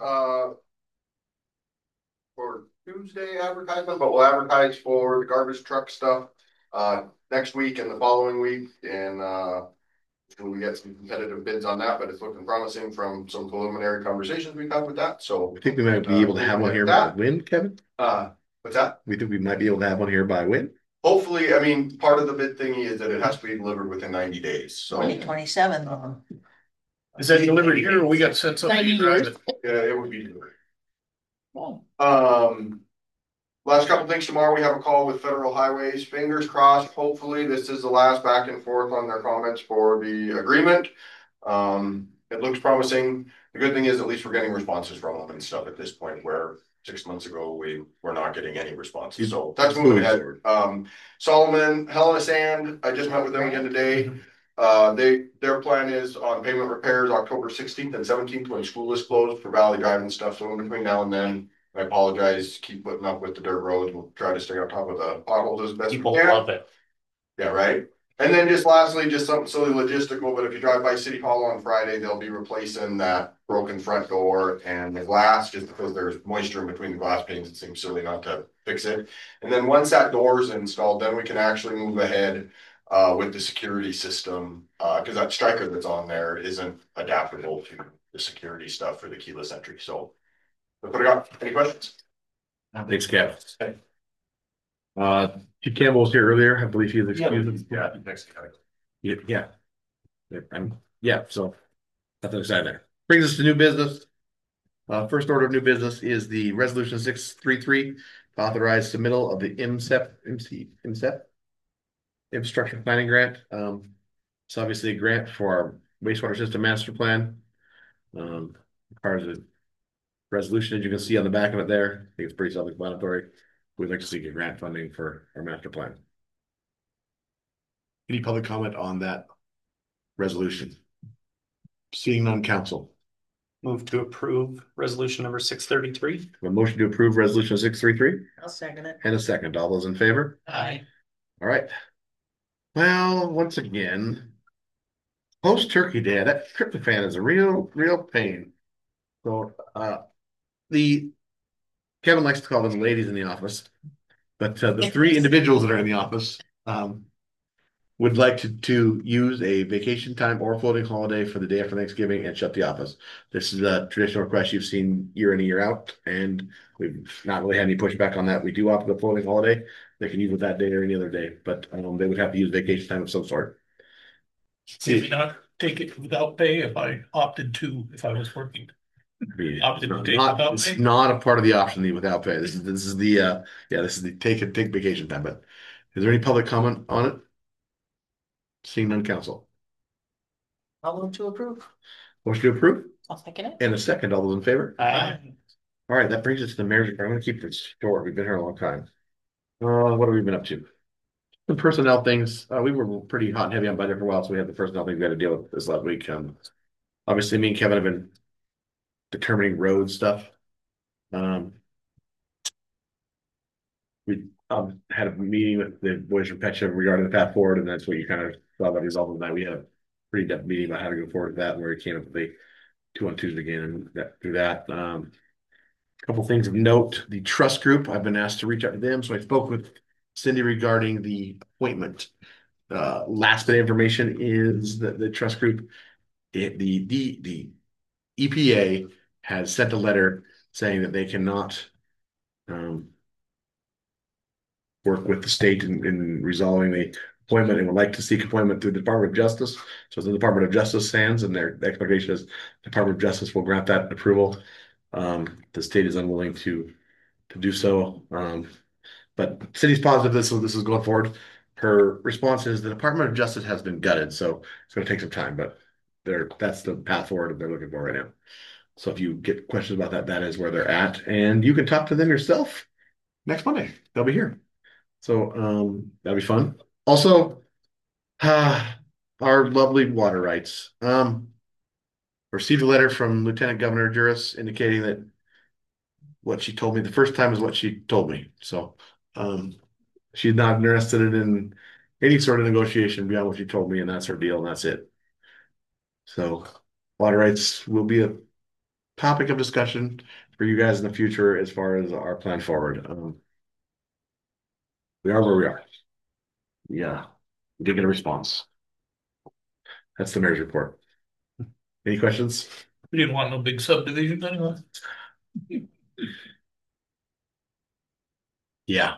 for Tuesday advertisement, but we'll advertise for the garbage truck stuff next week and the following week, and we get some competitive bids on that, but it's looking promising from some preliminary conversations we've had with that. So I think we might be able to have one here by when, Kevin? What's that? We think we might be able to have one here by when? Hopefully, I mean, part of the bid thingy is that it has to be delivered within 90 days. So 2027. Is that delivered here or we got sent something to drive it? Yeah, it would be delivered. Last couple things tomorrow, we have a call with Federal Highways. Fingers crossed. Hopefully, this is the last back and forth on their comments for the agreement. It looks promising. The good thing is, at least we're getting responses from them and stuff at this point, where 6 months ago we were not getting any responses. So that's moving ahead. Solomon, Helena Sand, I just met with them again today. Their plan is on pavement repairs October 16th and 17th when school is closed for Valley Drive and stuff. So in between now and then, I apologize. Keep putting up with the dirt roads. We'll try to stay on top of the potholes as best we can. People love it. Yeah, right. And then just lastly, just something silly logistical, but if you drive by City Hall on Friday, they'll be replacing that broken front door and the glass just because there's moisture in between the glass panes. It seems silly not to fix it. And then once that door is installed, then we can actually move ahead with the security system because that striker that's on there isn't adaptable to the security stuff for the keyless entry. So that's what I got. Any questions? Thanks, Kev. Chief Campbell was here earlier. I believe he was excused. Yeah. So nothing exciting there. Brings us to new business. First order of new business is the resolution 633 to authorize submittal of the IMSEP infrastructure planning grant. It's obviously a grant for our wastewater system master plan. Requires a resolution, as you can see on the back of it there. I think it's pretty self-explanatory. We'd like to seek a grant funding for our master plan. Any public comment on that resolution? Seeing none, council. Move to approve resolution number 633. A motion to approve resolution 633. I'll second it. And a second. All those in favor? Aye. All right. Well, once again, post Turkey Day, that tryptophan is a real pain. So Kevin likes to call them ladies in the office, but the three individuals that are in the office would like to use a vacation time or floating holiday for the day after Thanksgiving and shut the office. This is a traditional request you've seen year in and year out, and we've not really had any pushback on that. We do offer the floating holiday. They can use it that day or any other day, but they would have to use vacation time of some sort. Maybe not take it without pay if I opted to, if I was working. It's not a part of the option without pay. This is the take vacation time. But is there any public comment on it? Seeing none, council. I'll move to approve. Motion to approve. I'll second it. And a second. All those in favor? Aye. All right, that brings us to the mayor's report. I'm going to keep this short. We've been here a long time. What have we been up to? The personnel things. We were pretty hot and heavy on budget for a while, so we had the personnel things we had to deal with this last week. Obviously, me and Kevin have been determining road stuff. We had a meeting with the boys from Petcha regarding the path forward, and that's what you kind of thought about resolving that. We had a pretty depth meeting about how to go forward with that, and where we came up with the 2-on-2s again and through that. A couple things of note: the trust group. I've been asked to reach out to them, so I spoke with Cindy regarding the appointment. Last bit of information is that the trust group, the EPA has sent a letter saying that they cannot work with the state in resolving the appointment and would like to seek appointment through the Department of Justice. So the Department of Justice stands, and their expectation is the Department of Justice will grant that approval. The state is unwilling to to do so. But city's positive this is going forward. Her response is the Department of Justice has been gutted, so it's going to take some time, but that's the path forward that they're looking for right now. So if you get questions about that, that is where they're at, and you can talk to them yourself next Monday. They'll be here, so that'll be fun. Also, our lovely water rights. Received a letter from Lieutenant Governor Juris indicating that what she told me the first time is what she told me. So she's not interested in any sort of negotiation beyond what she told me, and that's her deal, and that's it. So water rights will be a topic of discussion for you guys in the future as far as our plan forward. We are where we are. Yeah, we did get a response. That's the mayor's report. Any questions? We didn't want no big subdivision anyway. Yeah.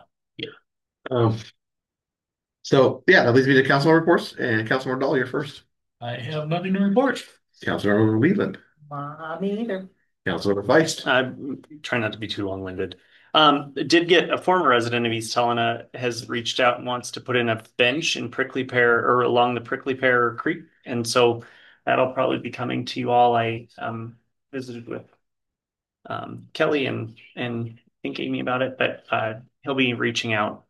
So yeah, that leads me to council reports, and Councilor Dahl, you're first. I have nothing to report. Councilor Leland. Me either. Councilor Feist. I'm trying not to be too long-winded. Did get a former resident of East Helena has reached out and wants to put in a bench in Prickly Pear or along the Prickly Pear Creek, and so that'll probably be coming to you all. I visited with Kelly and I think Amy about it, but he'll be reaching out.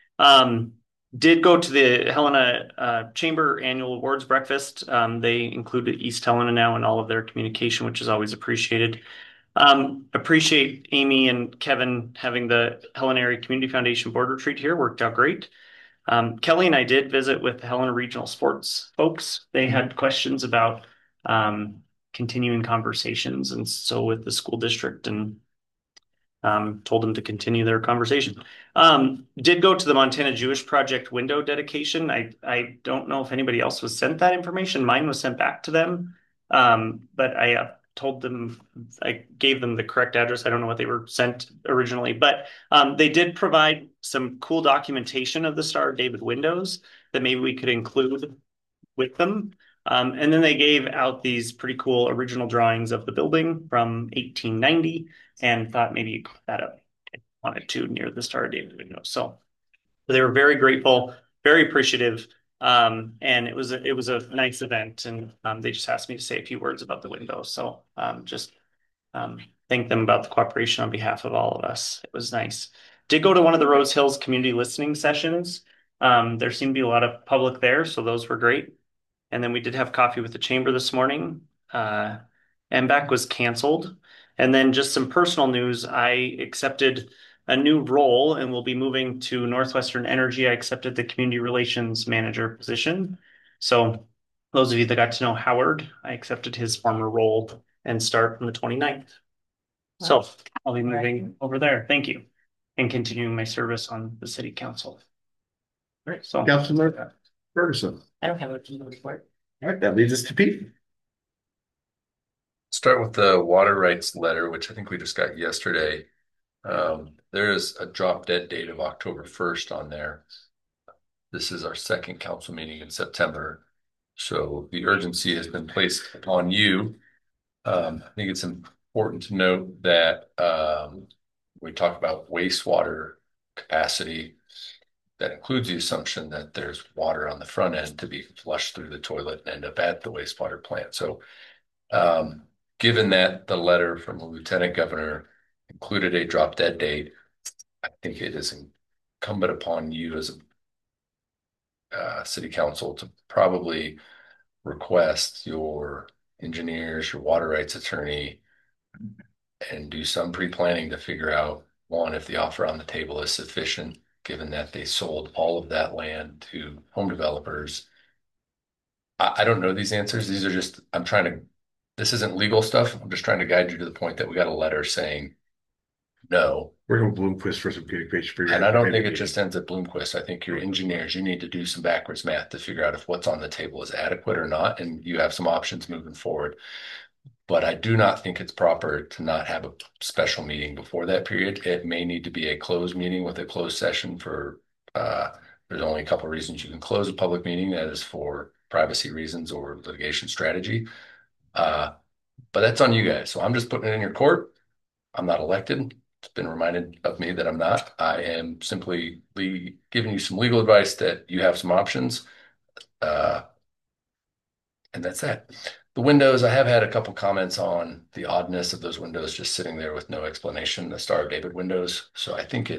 Did go to the Helena Chamber Annual Awards Breakfast. They included East Helena now in all of their communication, which is always appreciated. Appreciate Amy and Kevin having the Helena Area Community Foundation board retreat here. Worked out great. Kelly and I did visit with the Helena Regional Sports folks. They had questions about continuing conversations, and so with the school district, and told them to continue their conversation. Did go to the Montana Jewish Project window dedication. I don't know if anybody else was sent that information. Mine was sent back to them, but I told them, I gave them the correct address. I don't know what they were sent originally, but they did provide some cool documentation of the Star of David windows that maybe we could include with them. And then they gave out these pretty cool original drawings of the building from 1890 and thought maybe you could put that up if you wanted to near the Star of David window. So they were very grateful, very appreciative. And it was a nice event, and they just asked me to say a few words about the window. So just thank them about the cooperation on behalf of all of us. It was nice. Did go to one of the Rose Hills community listening sessions. There seemed to be a lot of public there, so those were great. And then we did have coffee with the chamber this morning. MBAC was canceled. And then just some personal news. I accepted a new role and will be moving to Northwestern Energy. I accepted the community relations manager position. So those of you that got to know Howard, I accepted his former role and start from the 29th. So I'll be moving over there. Thank you. And continuing my service on the city council. All right. So Councilor Ferguson. I don't have a report. All right, that leads us to Pete. Start with the water rights letter, which I think we just got yesterday. There is a drop dead date of October 1st on there. This is our second council meeting in September. So the urgency has been placed upon you. I think it's important to note that we talk about wastewater capacity. That includes the assumption that there's water on the front end to be flushed through the toilet and end up at the wastewater plant. So given that the letter from the Lieutenant Governor included a drop dead date, I think it is incumbent upon you as a city council to probably request your engineers, your water rights attorney, and do some pre-planning to figure out, one, if the offer on the table is sufficient, given that they sold all of that land to home developers. I don't know these answers. These are just, this isn't legal stuff. I'm just trying to guide you to the point that we got a letter saying no. We're going to Bloomquist for some communication for you. And I don't think it just ends at Bloomquist. I think your engineers, you need to do some backwards math to figure out if what's on the table is adequate or not, and you have some options moving forward. But I do not think it's proper to not have a special meeting before that period. It may need to be a closed meeting with a closed session for, there's only a couple of reasons you can close a public meeting. That is for privacy reasons or litigation strategy. But that's on you guys. So I'm just putting it in your court. I'm not elected. it's been reminded of me that I'm not. I am simply giving you some legal advice that you have some options. And that's that. The windows, I have had a couple comments on the oddness of those windows just sitting there with no explanation, the Star of David windows. So I think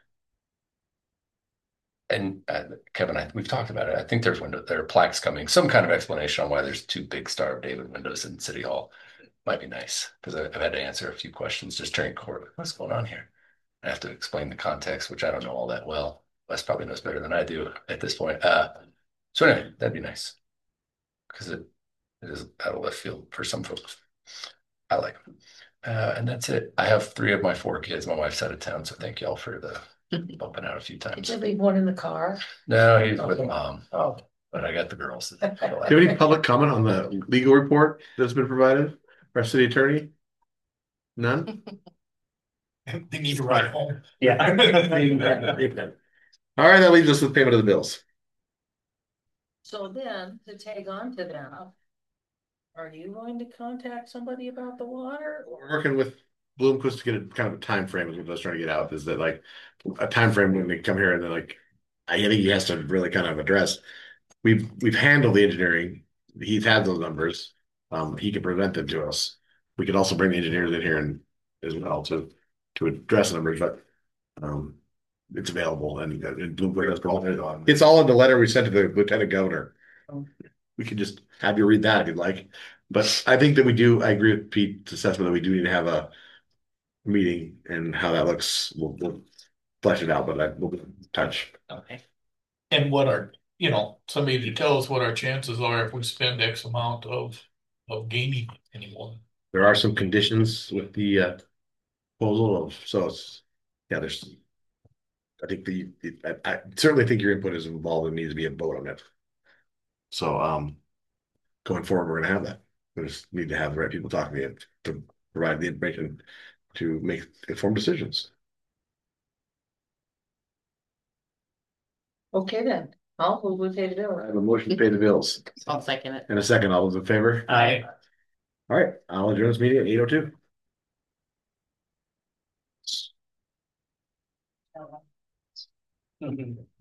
and Kevin, we've talked about it. I think there are plaques coming, some kind of explanation on why there's two big Star of David windows in City Hall. Might be nice because I've had to answer a few questions just during court. What's going on here? I have to explain the context, which I don't know all that well. Wes probably knows better than I do at this point. So anyway, that'd be nice because it is out of left field for some folks. I like them. And that's it. I have 3 of my 4 kids. My wife's out of town, so thank y'all for the bumping out a few times. Did you leave one in the car? No, he's with mom. Oh, but I got the girls. Do you have any public comment on the legal report that's been provided by our city attorney? None? They need to ride home. Yeah. All right, that leaves us with payment of the bills. So then, to tag on to that, are you going to contact somebody about the water? We're working with Bloomquist to get a kind of a time frame is what I was trying to get out, is that like a time frame when they come here and they're like, I think he has to really kind of address. We've handled the engineering. He's had those numbers. He can present them to us. We could also bring the engineers in here and as well to address the numbers, but it's available and Bloomquist. It's all in the letter we sent to the lieutenant governor. We could just have you read that if you'd like. But I think that I agree with Pete's assessment that we do need to have a meeting, and how that looks, we'll flesh it out, but we'll touch. Okay. And somebody to tell us what our chances are if we spend X amount of gaining anymore. There are some conditions with the proposal I think I certainly think your input is involved and needs to be a vote on it. So going forward, we're gonna have that. We just need to have the right people talking to you to provide the information to make informed decisions. Okay then, I'll move with pay the bill. I have a motion to pay the bills. I'll second it. In a second, all those in favor? Aye. All right, I'll adjourn this meeting at 8:02. Mhm.